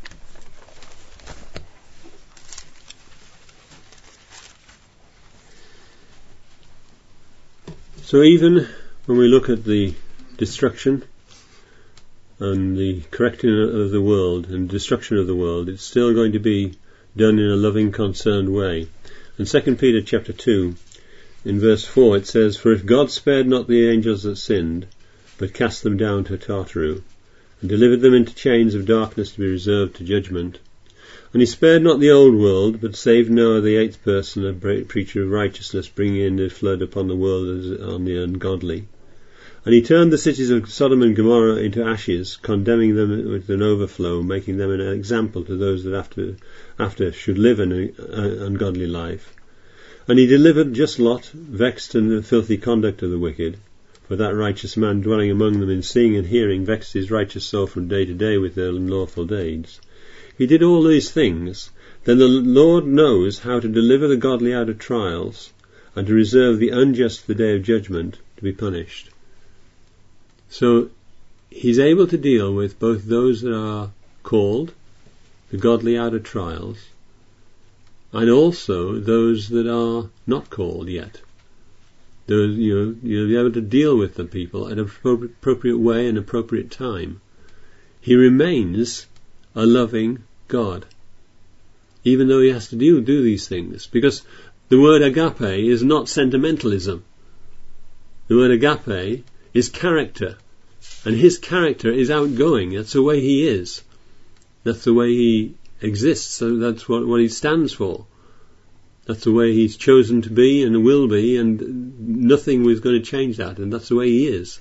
so even when we look at the destruction and the correcting of the world and destruction of the world, it's still going to be done in a loving, concerned way. In Second Peter chapter two, in verse four, it says, "For if God spared not the angels that sinned, but cast them down to Tartarus, and delivered them into chains of darkness to be reserved to judgment, and he spared not the old world, but saved Noah the eighth person, a preacher of righteousness, bringing in the flood upon the world as on the ungodly. And he turned the cities of Sodom and Gomorrah into ashes, condemning them with an overflow, making them an example to those that after after should live an uh, ungodly life. And he delivered just Lot, vexed in the filthy conduct of the wicked, for that righteous man dwelling among them in seeing and hearing vexed his righteous soul from day to day with their unlawful deeds. He did all these things. Then the Lord knows how to deliver the godly out of trials, and to reserve the unjust for the day of judgment, to be punished." So he's able to deal with both those that are called, the godly out of trials, and also those that are not called yet. Those, you know, you'll be able to deal with the people at an appropriate way and appropriate time. He remains a loving God, even though he has to do, do these things, because the word agape is not sentimentalism. The word agape is character, and his character is outgoing. That's the way he is. That's the way he exists, so that's what, what he stands for. That's the way he's chosen to be and will be, and nothing was going to change that, and that's the way he is.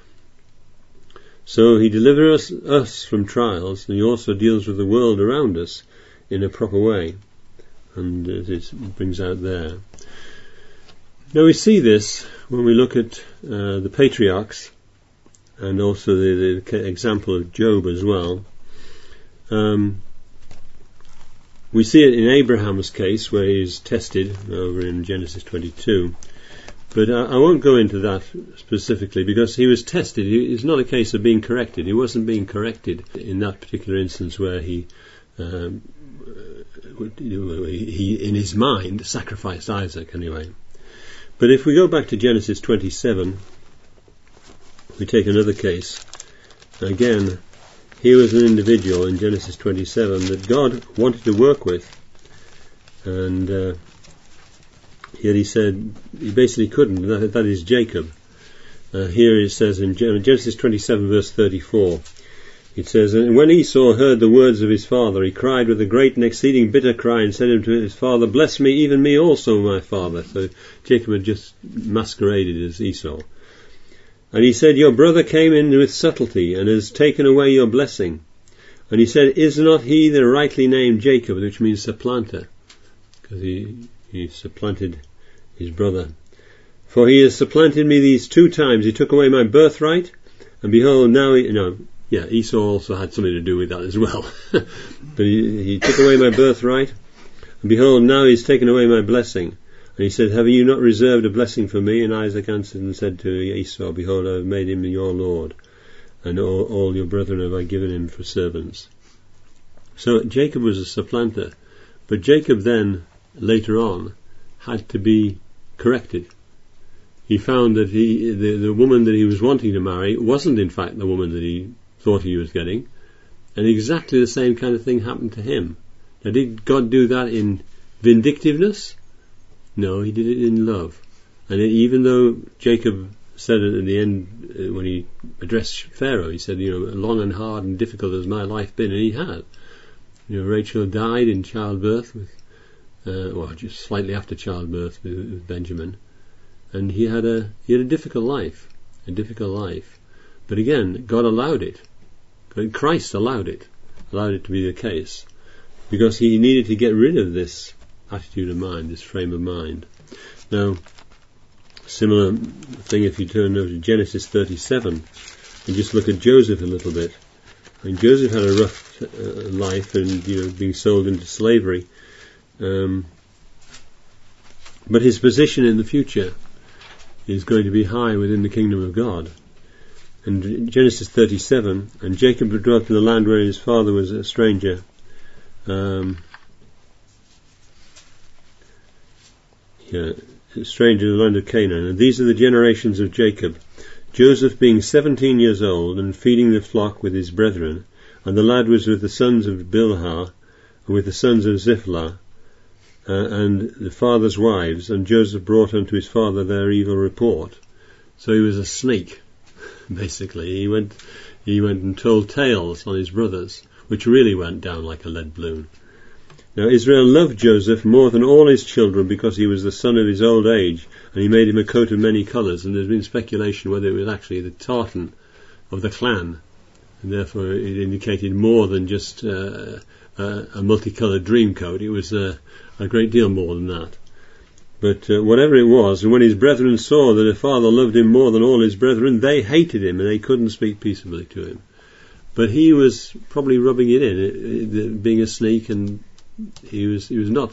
So he delivers us, us from trials, and he also deals with the world around us in a proper way, and it brings out there. Now we see this when we look at uh, the patriarchs, and also the, the example of Job as well. Um, we see it in Abraham's case, where he is tested over in Genesis twenty-two. But I, I won't go into that specifically, because he was tested. It's not a case of being corrected. He wasn't being corrected in that particular instance where he, um, he in his mind, sacrificed Isaac anyway. But if we go back to Genesis twenty-seven, we take another case. Again, here was an individual in Genesis twenty-seven that God wanted to work with, and uh, yet he said he basically couldn't. That, that is Jacob. Uh, here it says in Genesis twenty-seven verse thirty-four, It says, and when Esau heard the words of his father, he cried with a great and exceeding bitter cry, and said unto his father, bless me, even me also, my father. So Jacob had just masqueraded as Esau. And he said, your brother came in with subtlety, and has taken away your blessing. And he said, is not he the rightly named Jacob, which means supplanter, because he, he supplanted his brother. For he has supplanted me these two times. He took away my birthright, and behold, now he... No, yeah, Esau also had something to do with that as well. But he, he took away my birthright, and behold, now he's taken away my blessing. And he said, have you not reserved a blessing for me? And Isaac answered and said to Esau, behold, I have made him your lord, and all, all your brethren have I given him for servants. So Jacob was a supplanter, but Jacob then, later on, had to be corrected. He found that he, the, the woman that he was wanting to marry wasn't in fact the woman that he thought he was getting, and exactly the same kind of thing happened to him. Now, did God do that in vindictiveness? No, he did it in love. And it, even though Jacob said at the end, uh, when he addressed Pharaoh, he said, you know, long and hard and difficult has my life been, and he had. You know, Rachel died in childbirth, with, uh, well, just slightly after childbirth with, with Benjamin, and he had a he had a difficult life, a difficult life. But again, God allowed it. Christ allowed it, allowed it to be the case, because he needed to get rid of this attitude of mind, this frame of mind. Now, similar thing if you turn over to Genesis thirty-seven and just look at Joseph a little bit. I mean, Joseph had a rough uh, life, and you know, being sold into slavery, um, but his position in the future is going to be high within the kingdom of God. And Genesis thirty-seven, and Jacob dwelt in the land where his father was a stranger. Um, yeah, a stranger in the land of Canaan. And these are the generations of Jacob. Joseph being seventeen years old, and feeding the flock with his brethren, and the lad was with the sons of Bilhah, and with the sons of Ziphilah, uh, and the father's wives, and Joseph brought unto his father their evil report. So he was a snake. Basically, he went he went and told tales on his brothers, which really went down like a lead balloon. Now Israel loved Joseph more than all his children, because he was the son of his old age, and he made him a coat of many colours, and there's been speculation whether it was actually the tartan of the clan, and therefore it indicated more than just uh, a, a multicoloured dream coat. It was uh, a great deal more than that. But uh, whatever it was, and when his brethren saw that their father loved him more than all his brethren, they hated him, and they couldn't speak peaceably to him. But he was probably rubbing it in, it, it, being a snake, and he was he was not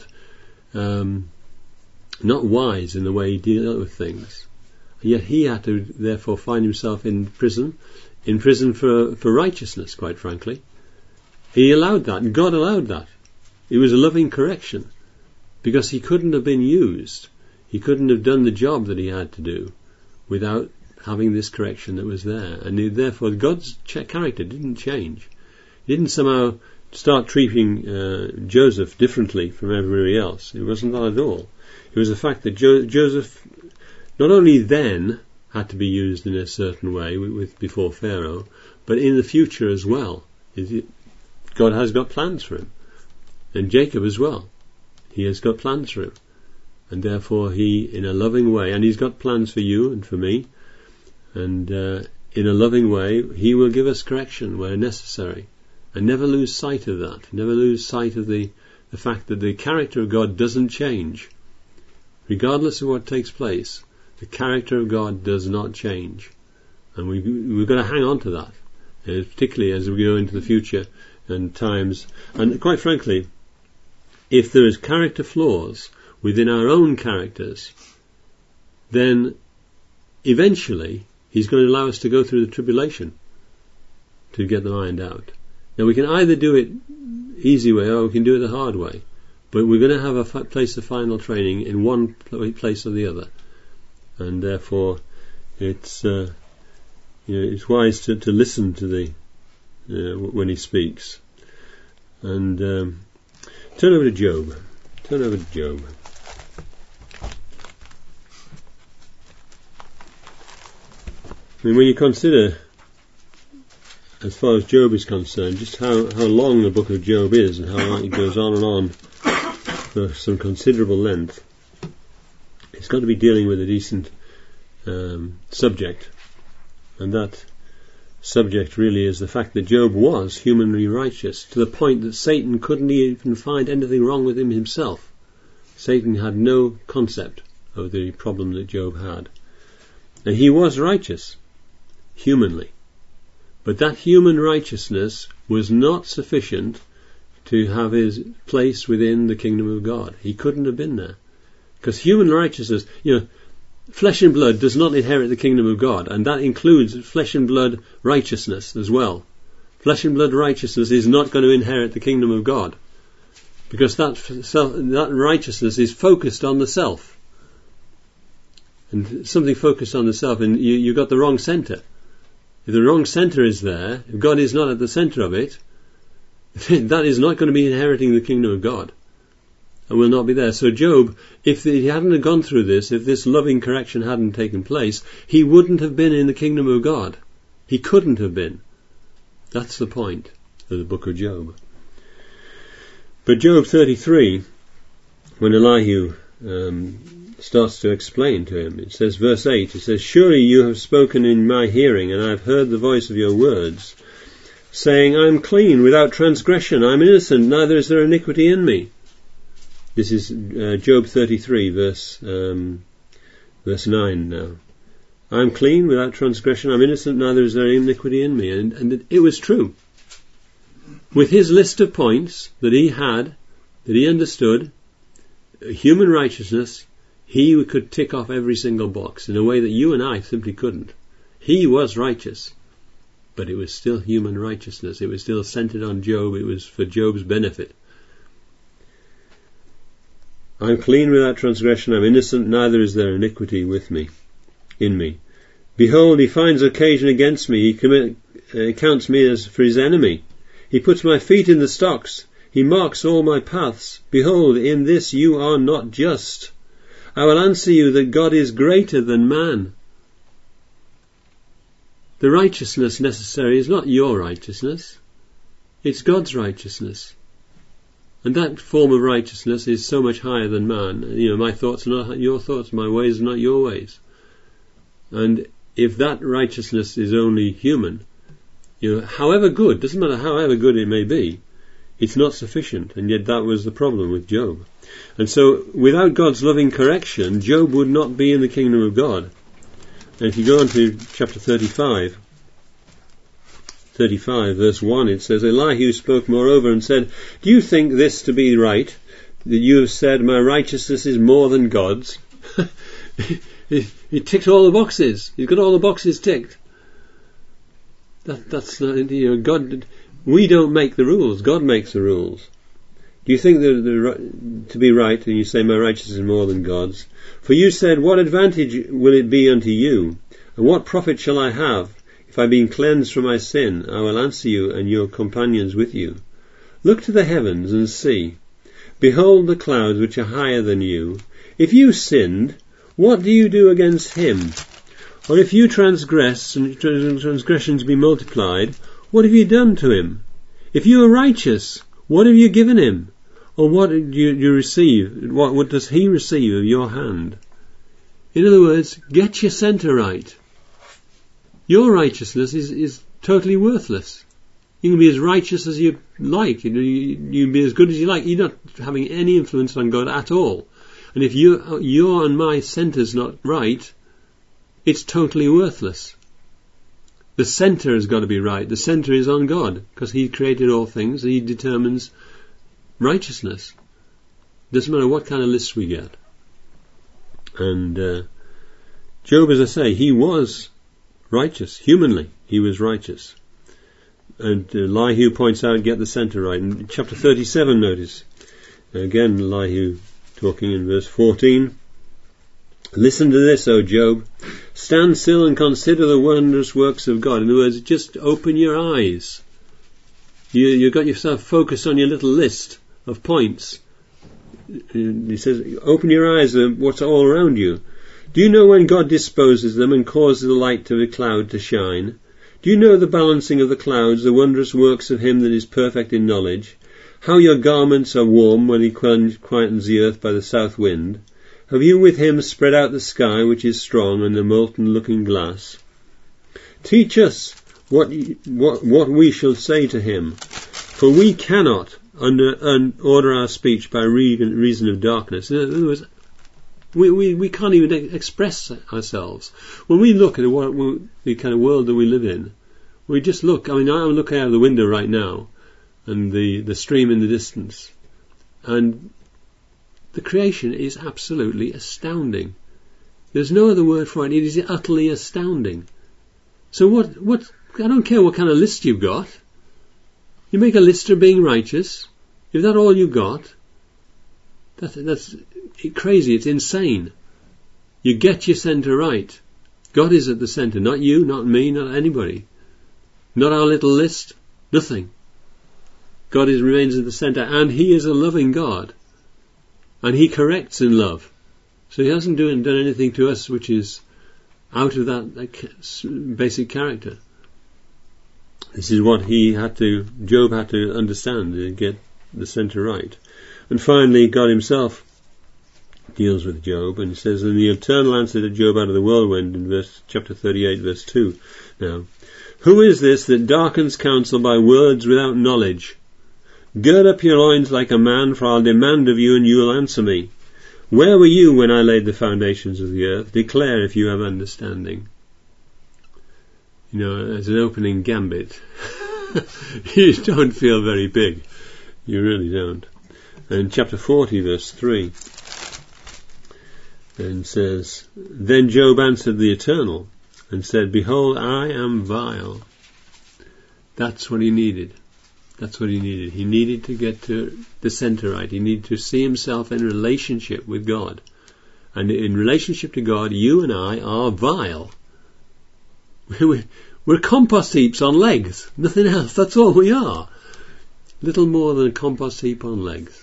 um, not wise in the way he dealt with things. And yet he had to therefore find himself in prison, in prison for for righteousness. Quite frankly, he allowed that, and God allowed that. It was a loving correction. Because he couldn't have been used, he couldn't have done the job that he had to do without having this correction that was there. And he, therefore God's ch- character didn't change. He didn't somehow start treating uh, Joseph differently from everybody else. It wasn't that at all. It was the fact that jo- Joseph not only then had to be used in a certain way with, with before Pharaoh, but in the future as well. It, God has got plans for him. And Jacob as well. He has got plans for him, and therefore he, in a loving way, and he's got plans for you and for me, and uh, in a loving way, he will give us correction where necessary, and never lose sight of that. Never lose sight of the, the fact that the character of God doesn't change. Regardless of what takes place, the character of God does not change, and we, we've got to hang on to that, uh, particularly as we go into the future and times, and quite frankly, if there is character flaws within our own characters, then eventually he's going to allow us to go through the tribulation to get them ironed out. Now we can either do it easy way or we can do it the hard way, but we're going to have a f- place of final training in one pl- place or the other, and therefore it's uh, you know, it's wise to, to listen to the uh, when he speaks. And um, Turn over to Job. Turn over to Job. I mean, when you consider as far as Job is concerned, just how, how long the book of Job is and how long it goes on and on for some considerable length. It's got to be dealing with a decent um, subject, and that subject really is the fact that Job was humanly righteous, to the point that Satan couldn't even find anything wrong with him himself. Satan had no concept of the problem that Job had. And he was righteous, humanly. But that human righteousness was not sufficient to have his place within the kingdom of God. He couldn't have been there. Because human righteousness, you know, flesh and blood does not inherit the kingdom of God, and that includes flesh and blood righteousness as well. Flesh and blood righteousness is not going to inherit the kingdom of God, because that self, that righteousness is focused on the self. And something focused on the self, and you, you've got the wrong centre. If the wrong centre is there, if God is not at the centre of it, that is not going to be inheriting the kingdom of God. And will not be there. So Job, if he hadn't gone through this, if this loving correction hadn't taken place, he wouldn't have been in the kingdom of God. He couldn't have been. That's the point of the book of Job. But Job thirty-three, when Elihu um, starts to explain to him, it says, verse eight, it says, surely you have spoken in my hearing, and I have heard the voice of your words, saying, I am clean without transgression, I am innocent, neither is there iniquity in me. This is uh, Job thirty-three, verse um, verse nine now. I am clean without transgression, I am innocent, neither is there iniquity in me. And, and it was true. With his list of points that he had, that he understood, human righteousness, he could tick off every single box in a way that you and I simply couldn't. He was righteous, but it was still human righteousness. It was still centered on Job. It was for Job's benefit. I am clean without transgression, I am innocent, neither is there iniquity with me, in me. Behold, he finds occasion against me, he commit, uh, counts me as for his enemy. He puts my feet in the stocks, he marks all my paths. Behold, in this you are not just. I will answer you that God is greater than man. The righteousness necessary is not your righteousness, it's God's righteousness. And that form of righteousness is so much higher than man. You know, my thoughts are not your thoughts, my ways are not your ways. And if that righteousness is only human, you know, however good, doesn't matter however good it may be, it's not sufficient. And yet that was the problem with Job. And so, without God's loving correction, Job would not be in the kingdom of God. And if you go on to chapter thirty-five, thirty-five, verse one, it says, Elihu spoke moreover and said, do you think this to be right, that you have said, my righteousness is more than God's? he, he ticked all the boxes. He's got all the boxes ticked. That, that's not, you know, God, we don't make the rules. God makes the rules. Do you think that the, to be right, and you say, my righteousness is more than God's? For you said, what advantage will it be unto you? And what profit shall I have? If I be cleansed from my sin, I will answer you and your companions with you. Look to the heavens and see. Behold the clouds which are higher than you. If you sinned, what do you do against him? Or if you transgress, and transgressions be multiplied, what have you done to him? If you are righteous, what have you given him? Or what do you, you receive? What, what does he receive of your hand? In other words, get your centre right. Your righteousness is, is totally worthless. You can be as righteous as you like. You, you can be as good as you like. You're not having any influence on God at all. And if you, your and my centre's not right, it's totally worthless. The centre has got to be right. The centre is on God, because He created all things. He determines righteousness. Doesn't matter what kind of lists we get. And uh, Job, as I say, he was righteous. Humanly, he was righteous. And uh, Elihu points out, get the centre right. In chapter thirty-seven, notice, again, Elihu talking in verse fourteen. Listen to this, O Job. Stand still and consider the wondrous works of God. In other words, just open your eyes. You, you've got yourself focused on your little list of points. He says, open your eyes to what's all around you. Do you know when God disposes them and causes the light of the cloud to shine? Do you know the balancing of the clouds, the wondrous works of him that is perfect in knowledge? How your garments are warm when he quietens the earth by the south wind? Have you with him spread out the sky, which is strong, and the molten-looking glass? Teach us what, what, what we shall say to him, for we cannot under, un, order our speech by reason of darkness. In other words, we, we, we can't even express ourselves. When we look at what, the kind of world that we live in, we just look. I mean, I'm looking out of the window right now, and the, the stream in the distance, and the creation is absolutely astounding. There's no other word for it. It is utterly astounding. So what, what, I don't care what kind of list you've got. You make a list of being righteous. If that's all you've got, that, that's crazy. It's insane. You get your centre right. God is at the centre. Not you, not me, not anybody. Not our little list. Nothing. God is, remains at the centre, and He is a loving God. And He corrects in love. So He hasn't doing, done anything to us which is out of that, that basic character. This is what he had to, Job had to understand to get the centre right. And finally, God Himself deals with Job, and He says, "And the eternal answer to Job out of the whirlwind," in verse chapter thirty-eight, verse two. Now, "Who is this that darkens counsel by words without knowledge? Gird up your loins like a man, for I'll demand of you, and you will answer me. Where were you when I laid the foundations of the earth? Declare if you have understanding." You know, as an opening gambit, you don't feel very big. You really don't. And chapter forty, verse three, and says, "Then Job answered the Eternal, and said, Behold, I am vile." That's what he needed. That's what he needed. He needed to get to the centre right. He needed to see himself in relationship with God. And in relationship to God, you and I are vile. We're compost heaps on legs. Nothing else. That's all we are. Little more than a compost heap on legs.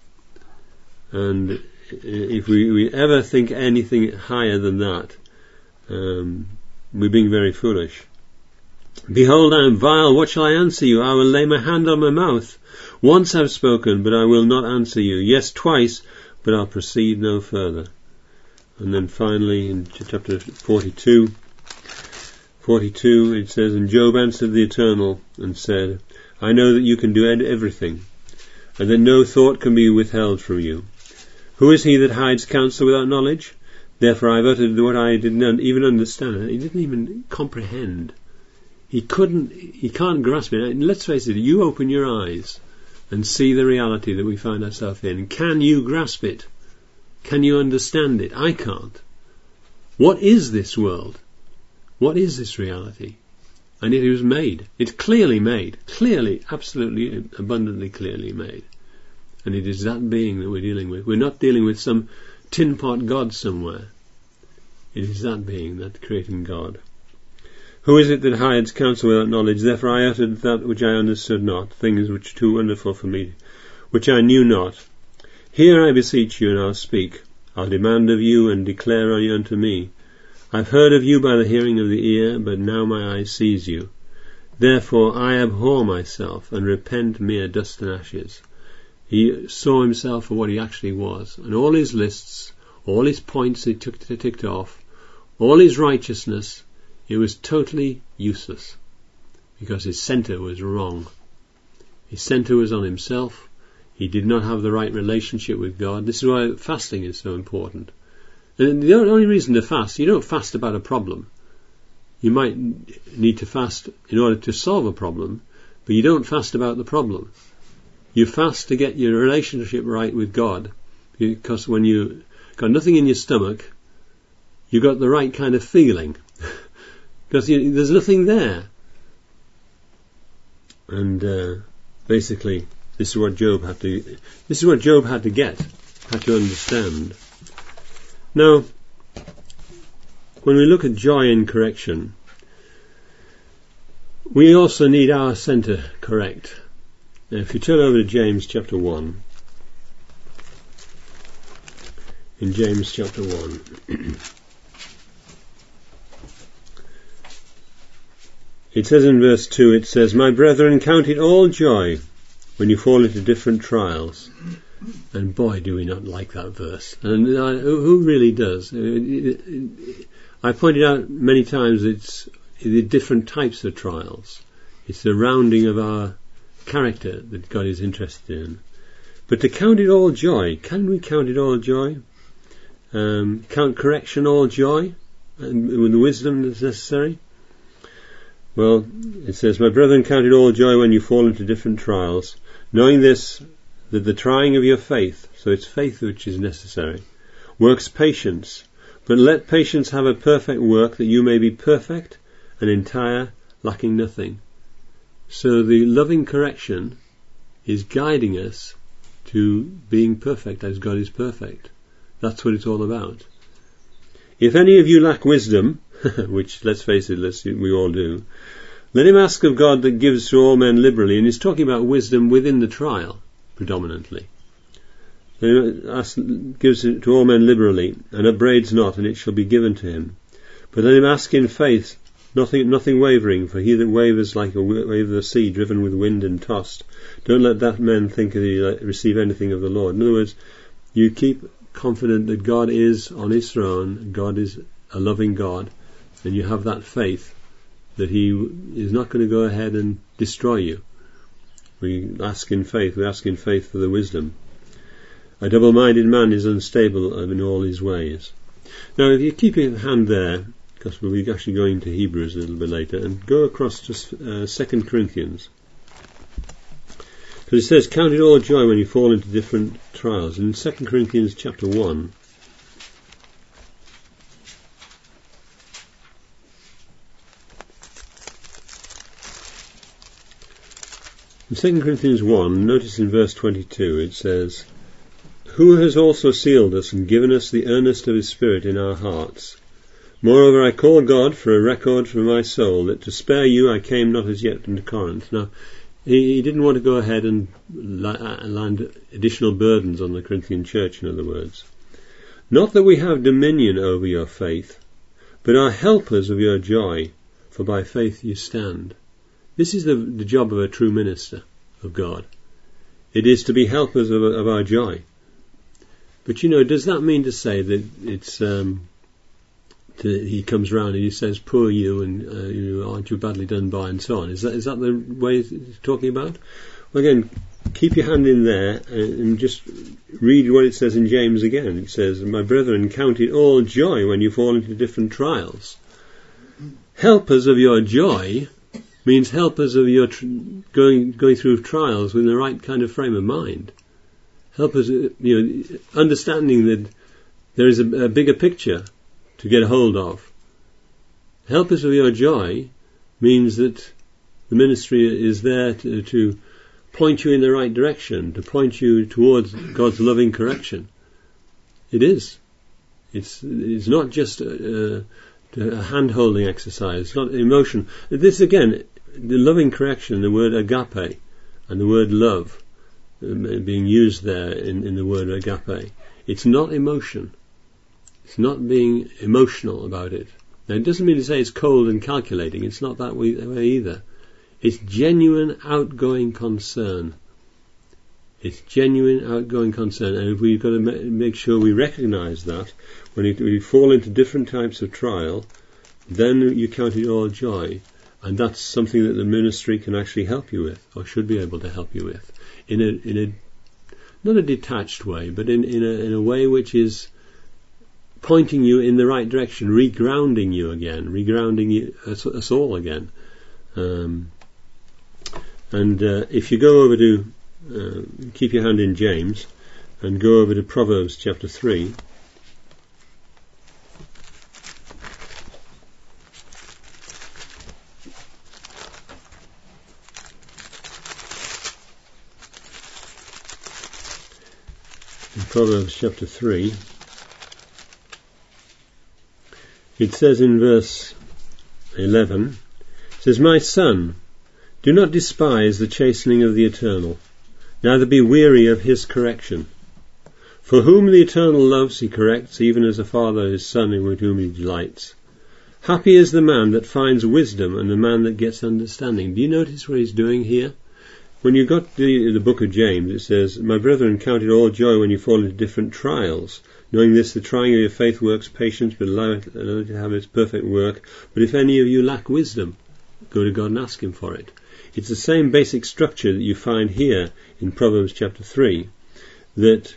And if we, we ever think anything higher than that, um, we're being very foolish. "Behold, I am vile. What shall I answer you? I will lay my hand on my mouth. Once I've spoken, but I will not answer you. Yes, twice, but I'll proceed no further." And then finally, in chapter forty-two, forty-two, it says, "And Job answered the Eternal and said, I know that you can do everything, and that no thought can be withheld from you. Who is he that hides counsel without knowledge? Therefore I've uttered what I didn't even understand." He didn't even comprehend. He couldn't, he can't grasp it. And let's face it, you open your eyes and see the reality that we find ourselves in. Can you grasp it? Can you understand it? I can't. What is this world? What is this reality? And it was made. It's clearly made. Clearly, absolutely, abundantly clearly made. And it is that being that we're dealing with. We're not dealing with some tin pot God somewhere. It is that being, that creating God. "Who is it that hides counsel without knowledge? Therefore I uttered that which I understood not, things which are too wonderful for me, which I knew not. Hear, I beseech you, and I'll speak. I'll demand of you, and declare unto me. I've heard of you by the hearing of the ear, but now my eye sees you. Therefore I abhor myself, and repent mere dust and ashes." He saw himself for what he actually was, and all his lists, all his points he took to ticked off, all his righteousness, it was totally useless, because his centre was wrong. His centre was on himself. He did not have the right relationship with God. This is why fasting is so important. And the only reason to fast, you don't fast about a problem. You might need to fast in order to solve a problem, but you don't fast about the problem. You fast to get your relationship right with God, because when you got nothing in your stomach, you got the right kind of feeling. Because you, there's nothing there. And uh, basically, this is what Job had to. This is what Job had to get, had to understand. Now, when we look at joy in correction, we also need our centre correct. Now, if you turn over to James chapter one, in James chapter one. It says in verse two, it says, "My brethren, count it all joy when you fall into different trials." And boy, do we not like that verse. And uh, who really does? I pointed out many times it's the different types of trials. It's the rounding of our character that God is interested in. But to count it all joy, can we count it all joy? Um, count correction all joy, and with the wisdom that's necessary? Well, it says, "My brethren, count it all joy when you fall into different trials, knowing this, that the trying of your faith," so it's faith which is necessary, "works patience. But let patience have a perfect work, that you may be perfect and entire, lacking nothing." So the loving correction is guiding us to being perfect as God is perfect. That's what it's all about. "If any of you lack wisdom," which, let's face it, let's, we all do, "let him ask of God that gives to all men liberally." And he's talking about wisdom within the trial, predominantly. Ask, "gives it to all men liberally, and upbraids not, and it shall be given to him. But let him ask in faith, nothing nothing wavering, for he that wavers like a wave of the sea, driven with wind and tossed. Don't let that man think that he receive anything of the Lord." In other words, you keep confident that God is on his throne, God is a loving God, and you have that faith that he is not going to go ahead and destroy you. We ask in faith, we ask in faith for the wisdom. "A double-minded man is unstable in all his ways." Now, if you keep your hand there, because we'll be actually going to Hebrews a little bit later, and go across to uh, Second Corinthians. Because it says, "Count it all joy when you fall into different trials." And in Second Corinthians chapter one, in Second Corinthians one, notice in verse twenty-two, it says, "Who has also sealed us and given us the earnest of his Spirit in our hearts? Moreover, I call God for a record for my soul, that to spare you I came not as yet into Corinth." Now, he, he didn't want to go ahead and land additional burdens on the Corinthian church, in other words. "Not that we have dominion over your faith, but are helpers of your joy, for by faith you stand." This is the, the job of a true minister of God. It is to be helpers of, of our joy. But you know, does that mean to say that it's um, to, he comes round and he says, "Poor you, and uh, you aren't you badly done by," and so on? Is that is that the way he's talking about? Well, again, keep your hand in there and, and just read what it says in James again. It says, "My brethren, count it all joy when you fall into different trials." Helpers of your joy means helpers of your tr- going going through trials with the right kind of frame of mind. Helpers, you know, understanding that there is a, a bigger picture to get hold of. Helpers of your joy means that the ministry is there to, to point you in the right direction, to point you towards God's loving correction. It is. It's it's not just a, a hand-holding exercise. It's not emotion. This again, the loving correction, the word agape, and the word love, um, being used there in, in the word agape. It's not emotion. It's not being emotional about it. Now, it doesn't mean to say it's cold and calculating. It's not that way, that way either. It's genuine outgoing concern. It's genuine outgoing concern, and we've got to ma- make sure we recognise that when it, we fall into different types of trial, then you count it all joy, and that's something that the ministry can actually help you with, or should be able to help you with, in a in a not a detached way, but in in a in a way which is pointing you in the right direction, regrounding you again, regrounding you, us, us all again. Um, and uh, if you go over to uh, keep your hand in James and go over to Proverbs chapter three. In Proverbs chapter three, it says in verse eleven, it says, "My son, do not despise the chastening of the Eternal, neither be weary of his correction. For whom the Eternal loves he corrects, even as a father his son with whom he delights. Happy is the man that finds wisdom and the man that gets understanding. Do you notice what he's doing here? When you got the, the book of James, it says, My brethren, count it all joy when you fall into different trials, knowing this, the trying of your faith works patience, but allow it, allow it to have its perfect work. But if any of you lack wisdom, go to God and ask him for it. It's the same basic structure that you find here in Proverbs chapter three, that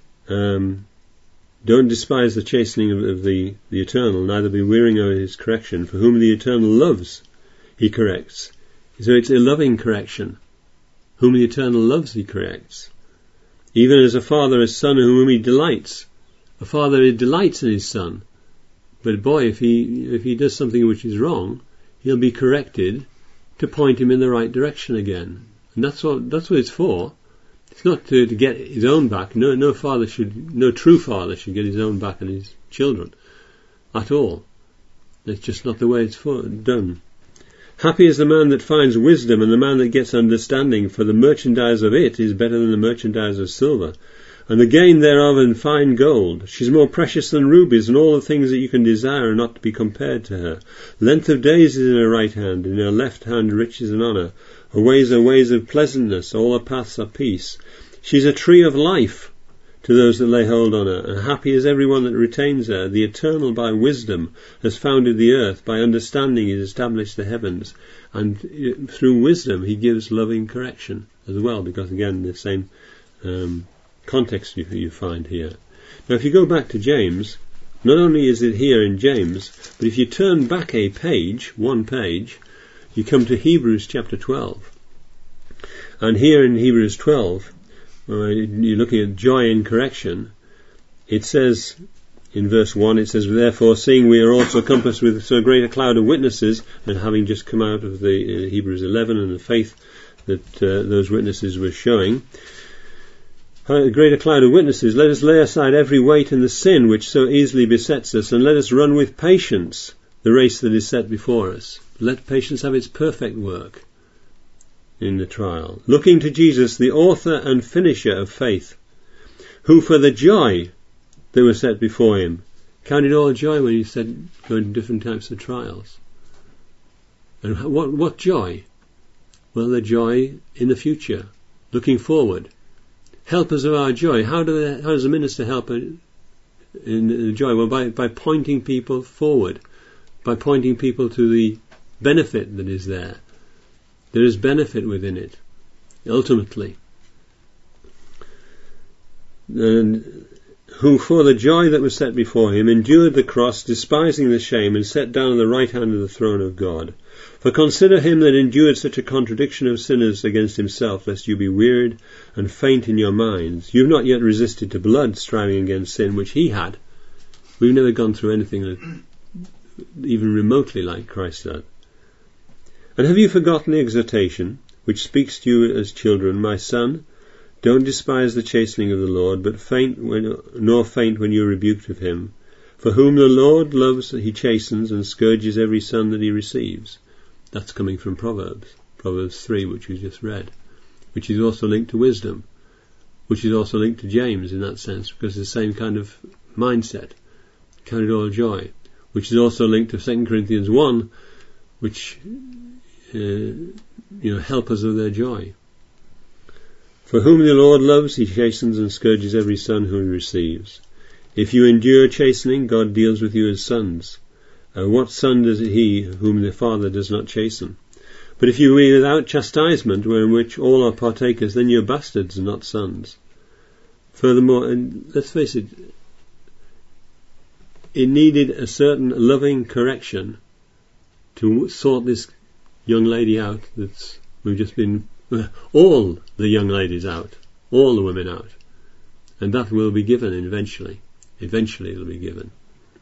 um, don't despise the chastening of, of the, the Eternal, neither be wearying of his correction, for whom the Eternal loves, he corrects. So it's a loving correction. Whom the Eternal loves, he corrects. Even as a father his son, whom he delights. A father he delights in his son. But boy, if he if he does something which is wrong, he'll be corrected to point him in the right direction again. And that's what that's what it's for. It's not to, to get his own back. No no father should no true father should get his own back on his children at all. It's just not the way it's for, done. Happy is the man that finds wisdom and the man that gets understanding, for the merchandise of it is better than the merchandise of silver, and the gain thereof in fine gold. She is more precious than rubies, and all the things that you can desire are not to be compared to her. Length of days is in her right hand, in her left hand riches and honour. Her ways are ways of pleasantness, all her paths are peace. She is a tree of life to those that lay hold on her, and happy is every one that retains her. The Eternal by wisdom has founded the earth, by understanding he has established the heavens, and through wisdom he gives loving correction as well, because again the same um, context you, you find here. Now if you go back to James, not only is it here in James, but if you turn back a page, one page, you come to Hebrews chapter twelve. And here in Hebrews twelve, you're looking at joy in correction. It says in verse one, it says, Therefore, seeing we are also compassed with so great a cloud of witnesses, and having just come out of the uh, Hebrews eleven and the faith that uh, those witnesses were showing, a greater cloud of witnesses, let us lay aside every weight and the sin which so easily besets us, and let us run with patience the race that is set before us. Let patience have its perfect work in the trial, looking to Jesus, the author and finisher of faith, who for the joy that was set before him counted all joy when he said going to different types of trials. And what what joy? Well, the joy in the future, looking forward. Helpers of our joy. How, do they, how does a minister help in the joy? Well, by, by pointing people forward, by pointing people to the benefit that is there. There is benefit within it, ultimately. And who for the joy that was set before him endured the cross, despising the shame, and sat down on the right hand of the throne of God. For consider him that endured such a contradiction of sinners against himself, lest you be wearied and faint in your minds. You have not yet resisted to blood, striving against sin, which he had. We've never gone through anything that, even remotely like Christ had. And have you forgotten the exhortation, which speaks to you as children, my son? Don't despise the chastening of the Lord, but faint when, nor faint when you are rebuked of him. For whom the Lord loves, he chastens and scourges every son that he receives. That's coming from Proverbs, Proverbs three, which we just read, which is also linked to wisdom, which is also linked to James in that sense, because it's the same kind of mindset, count it all joy, which is also linked to Second Corinthians one, which Uh, you know, helpers of their joy. For whom the Lord loves, he chastens and scourges every son whom he receives. If you endure chastening, God deals with you as sons. Uh, what son does he whom the Father does not chasten? But if you be without chastisement, in which all are partakers, then you're bastards and not sons. Furthermore, and let's face it, it needed a certain loving correction to sort this young lady out. That's we've just been uh, all the young ladies out, all the women out, and that will be given eventually. Eventually, it'll be given.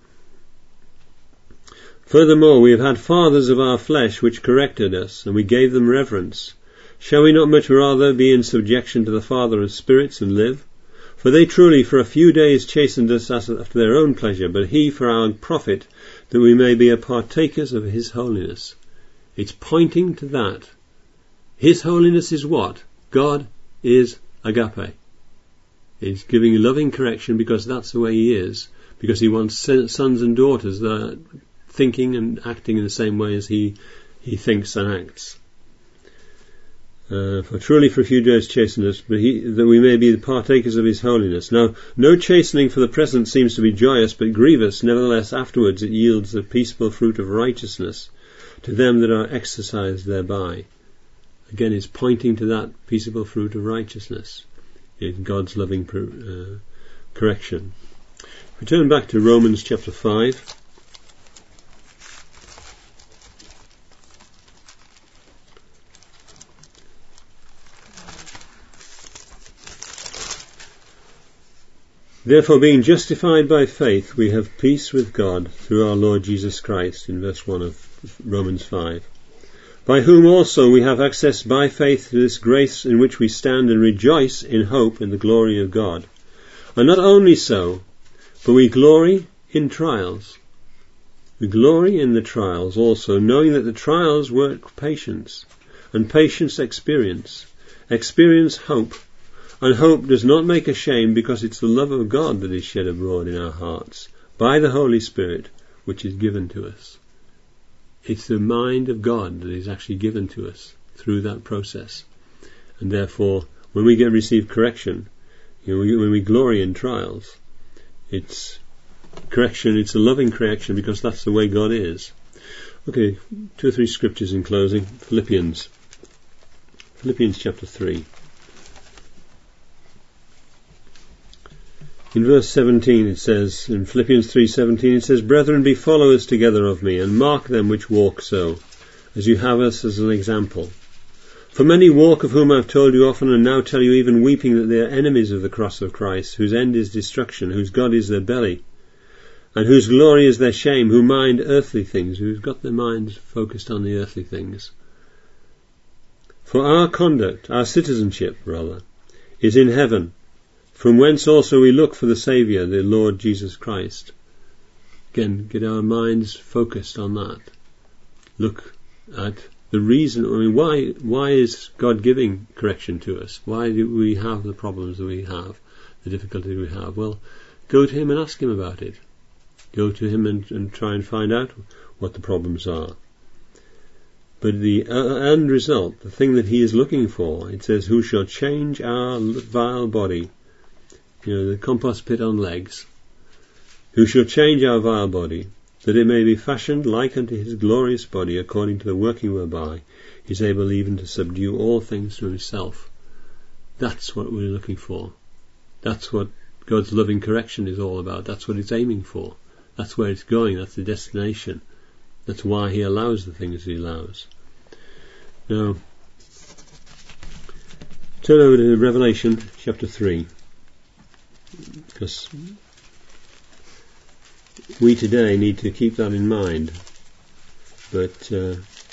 Furthermore, we have had fathers of our flesh which corrected us, and we gave them reverence. Shall we not much rather be in subjection to the Father of spirits and live? For they truly for a few days chastened us after their own pleasure, but he for our profit, that we may be a partakers of his holiness. It's pointing to that. His holiness is what? God is agape. He's giving loving correction because that's the way he is, because he wants sons and daughters that are thinking and acting in the same way as he, he thinks and acts. Uh, for truly for a few days chasten us, but he, that we may be the partakers of his holiness. Now, no chastening for the present seems to be joyous, but grievous. Nevertheless, afterwards it yields the peaceable fruit of righteousness to them that are exercised thereby. Again, it's pointing to that peaceable fruit of righteousness in God's loving uh, correction. If we turn back to Romans chapter five. Therefore, being justified by faith, we have peace with God through our Lord Jesus Christ, in verse one of Romans five, by whom also we have access by faith to this grace in which we stand and rejoice in hope in the glory of God. And not only so, but we glory in trials. We glory in the trials also, knowing that the trials work patience, and patience experience, experience hope. And hope does not make ashamed, because it's the love of God that is shed abroad in our hearts by the Holy Spirit, which is given to us. It's the mind of God that is actually given to us through that process. And therefore, when we get receive correction, you know, we, when we glory in trials, it's correction, it's a loving correction, because that's the way God is. Okay, two or three scriptures in closing. Philippians. Philippians chapter three. In verse seventeen it says, in Philippians three seventeen it says, Brethren, be followers together of me, and mark them which walk so, as you have us as an example. For many walk, of whom I have told you often, and now tell you even weeping, that they are enemies of the cross of Christ, whose end is destruction, whose God is their belly, and whose glory is their shame, who mind earthly things, who've got their minds focused on the earthly things. For our conduct, our citizenship, rather, is in heaven, from whence also we look for the Saviour, the Lord Jesus Christ. Again, get our minds focused on that. Look at the reason, I mean, why, why is God giving correction to us? Why do we have the problems that we have, the difficulties we have? Well, go to Him and ask Him about it. Go to Him and, and try and find out what the problems are. But the uh, end result, the thing that He is looking for, it says, who shall change our vile body, you know, the compost pit on legs, who shall change our vile body, that it may be fashioned like unto His glorious body, according to the working whereby He is able even to subdue all things to Himself. That's what we're looking for. That's what God's loving correction is all about. That's what it's aiming for. That's where it's going. That's the destination. That's why He allows the things He allows. Now, turn over to Revelation chapter three. Because we today need to keep that in mind. But uh,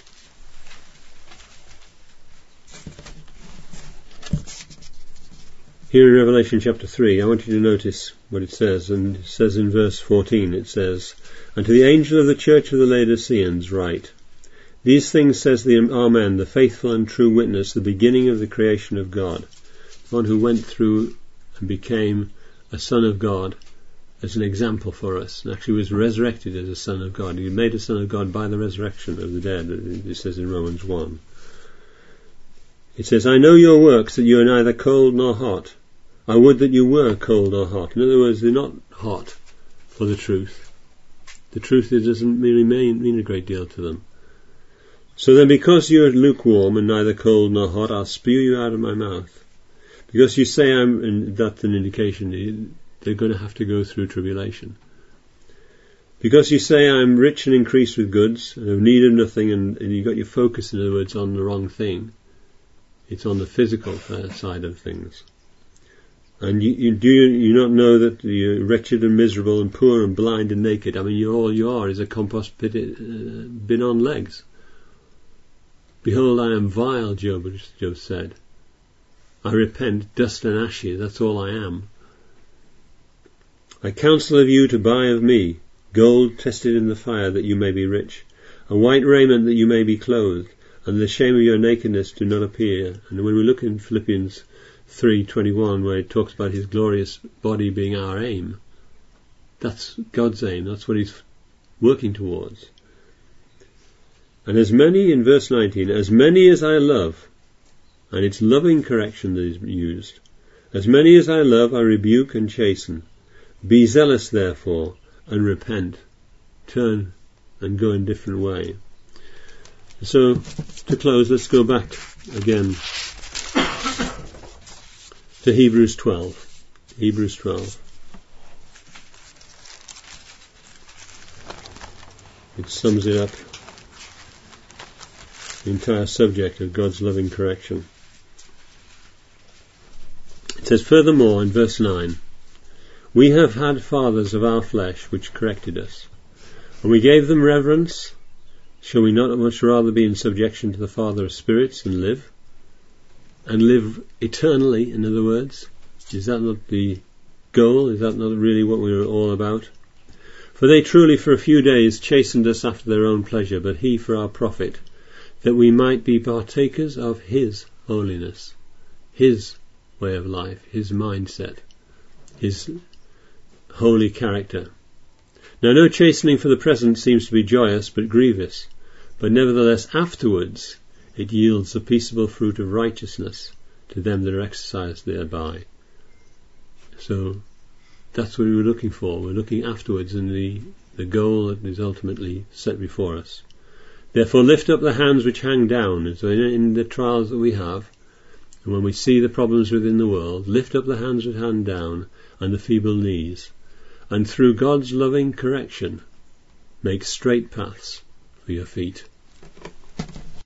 here in Revelation chapter three, I want you to notice what it says. And it says in verse fourteen, it says, And to the angel of the church of the Laodiceans write, These things says the Amen, the faithful and true witness, the beginning of the creation of God, the one who went through and became a son of God as an example for us, and actually was resurrected as a son of God. He made a son of God by the resurrection of the dead, it says in Romans one. It says, I know your works, that you are neither cold nor hot. I would that you were cold or hot. In other words, they're not hot for the truth. The truth it doesn't really mean, mean a great deal to them. So then, because you are lukewarm and neither cold nor hot, I'll spew you out of my mouth. Because you say I'm, and that's an indication they're going to have to go through tribulation. Because you say I'm rich and increased with goods, and have need of nothing, and, and you've got your focus, in other words, on the wrong thing. It's on the physical uh, side of things. And you, you do you not know that you're wretched and miserable and poor and blind and naked? I mean, you're, all you are is a compost pit, uh, bin on legs. Behold, I am vile, Job, Job said. I repent, dust and ashes, that's all I am. I counsel of you to buy of me gold tested in the fire, that you may be rich, a white raiment that you may be clothed, and the shame of your nakedness do not appear. And when we look in Philippians three twenty-one, where it talks about His glorious body being our aim, that's God's aim, that's what He's working towards. And as many, in verse nineteen, as many as I love, and it's loving correction that is used, as many as I love I rebuke and chasten. Be zealous therefore, and repent. Turn and go a different way. So, to close, let's go back again to Hebrews twelve. Hebrews twelve. It sums it up, the entire subject of God's loving correction. It says, furthermore, in verse nine, we have had fathers of our flesh which corrected us, and we gave them reverence. Shall we not much rather be in subjection to the Father of spirits and live? And live eternally, in other words? Is that not the goal? Is that not really what we are all about? For they truly for a few days chastened us after their own pleasure, but he for our profit, that we might be partakers of his holiness, his way of life, his mindset, his holy character. Now no chastening for the present seems to be joyous, but grievous, but nevertheless afterwards it yields the peaceable fruit of righteousness to them that are exercised thereby. So that's what we were looking for. We're looking afterwards in the, the goal that is ultimately set before us. Therefore lift up the hands which hang down. And so in, in the trials that we have, and when we see the problems within the world, lift up the hands which hang down and the feeble knees, and through God's loving correction make straight paths for your feet.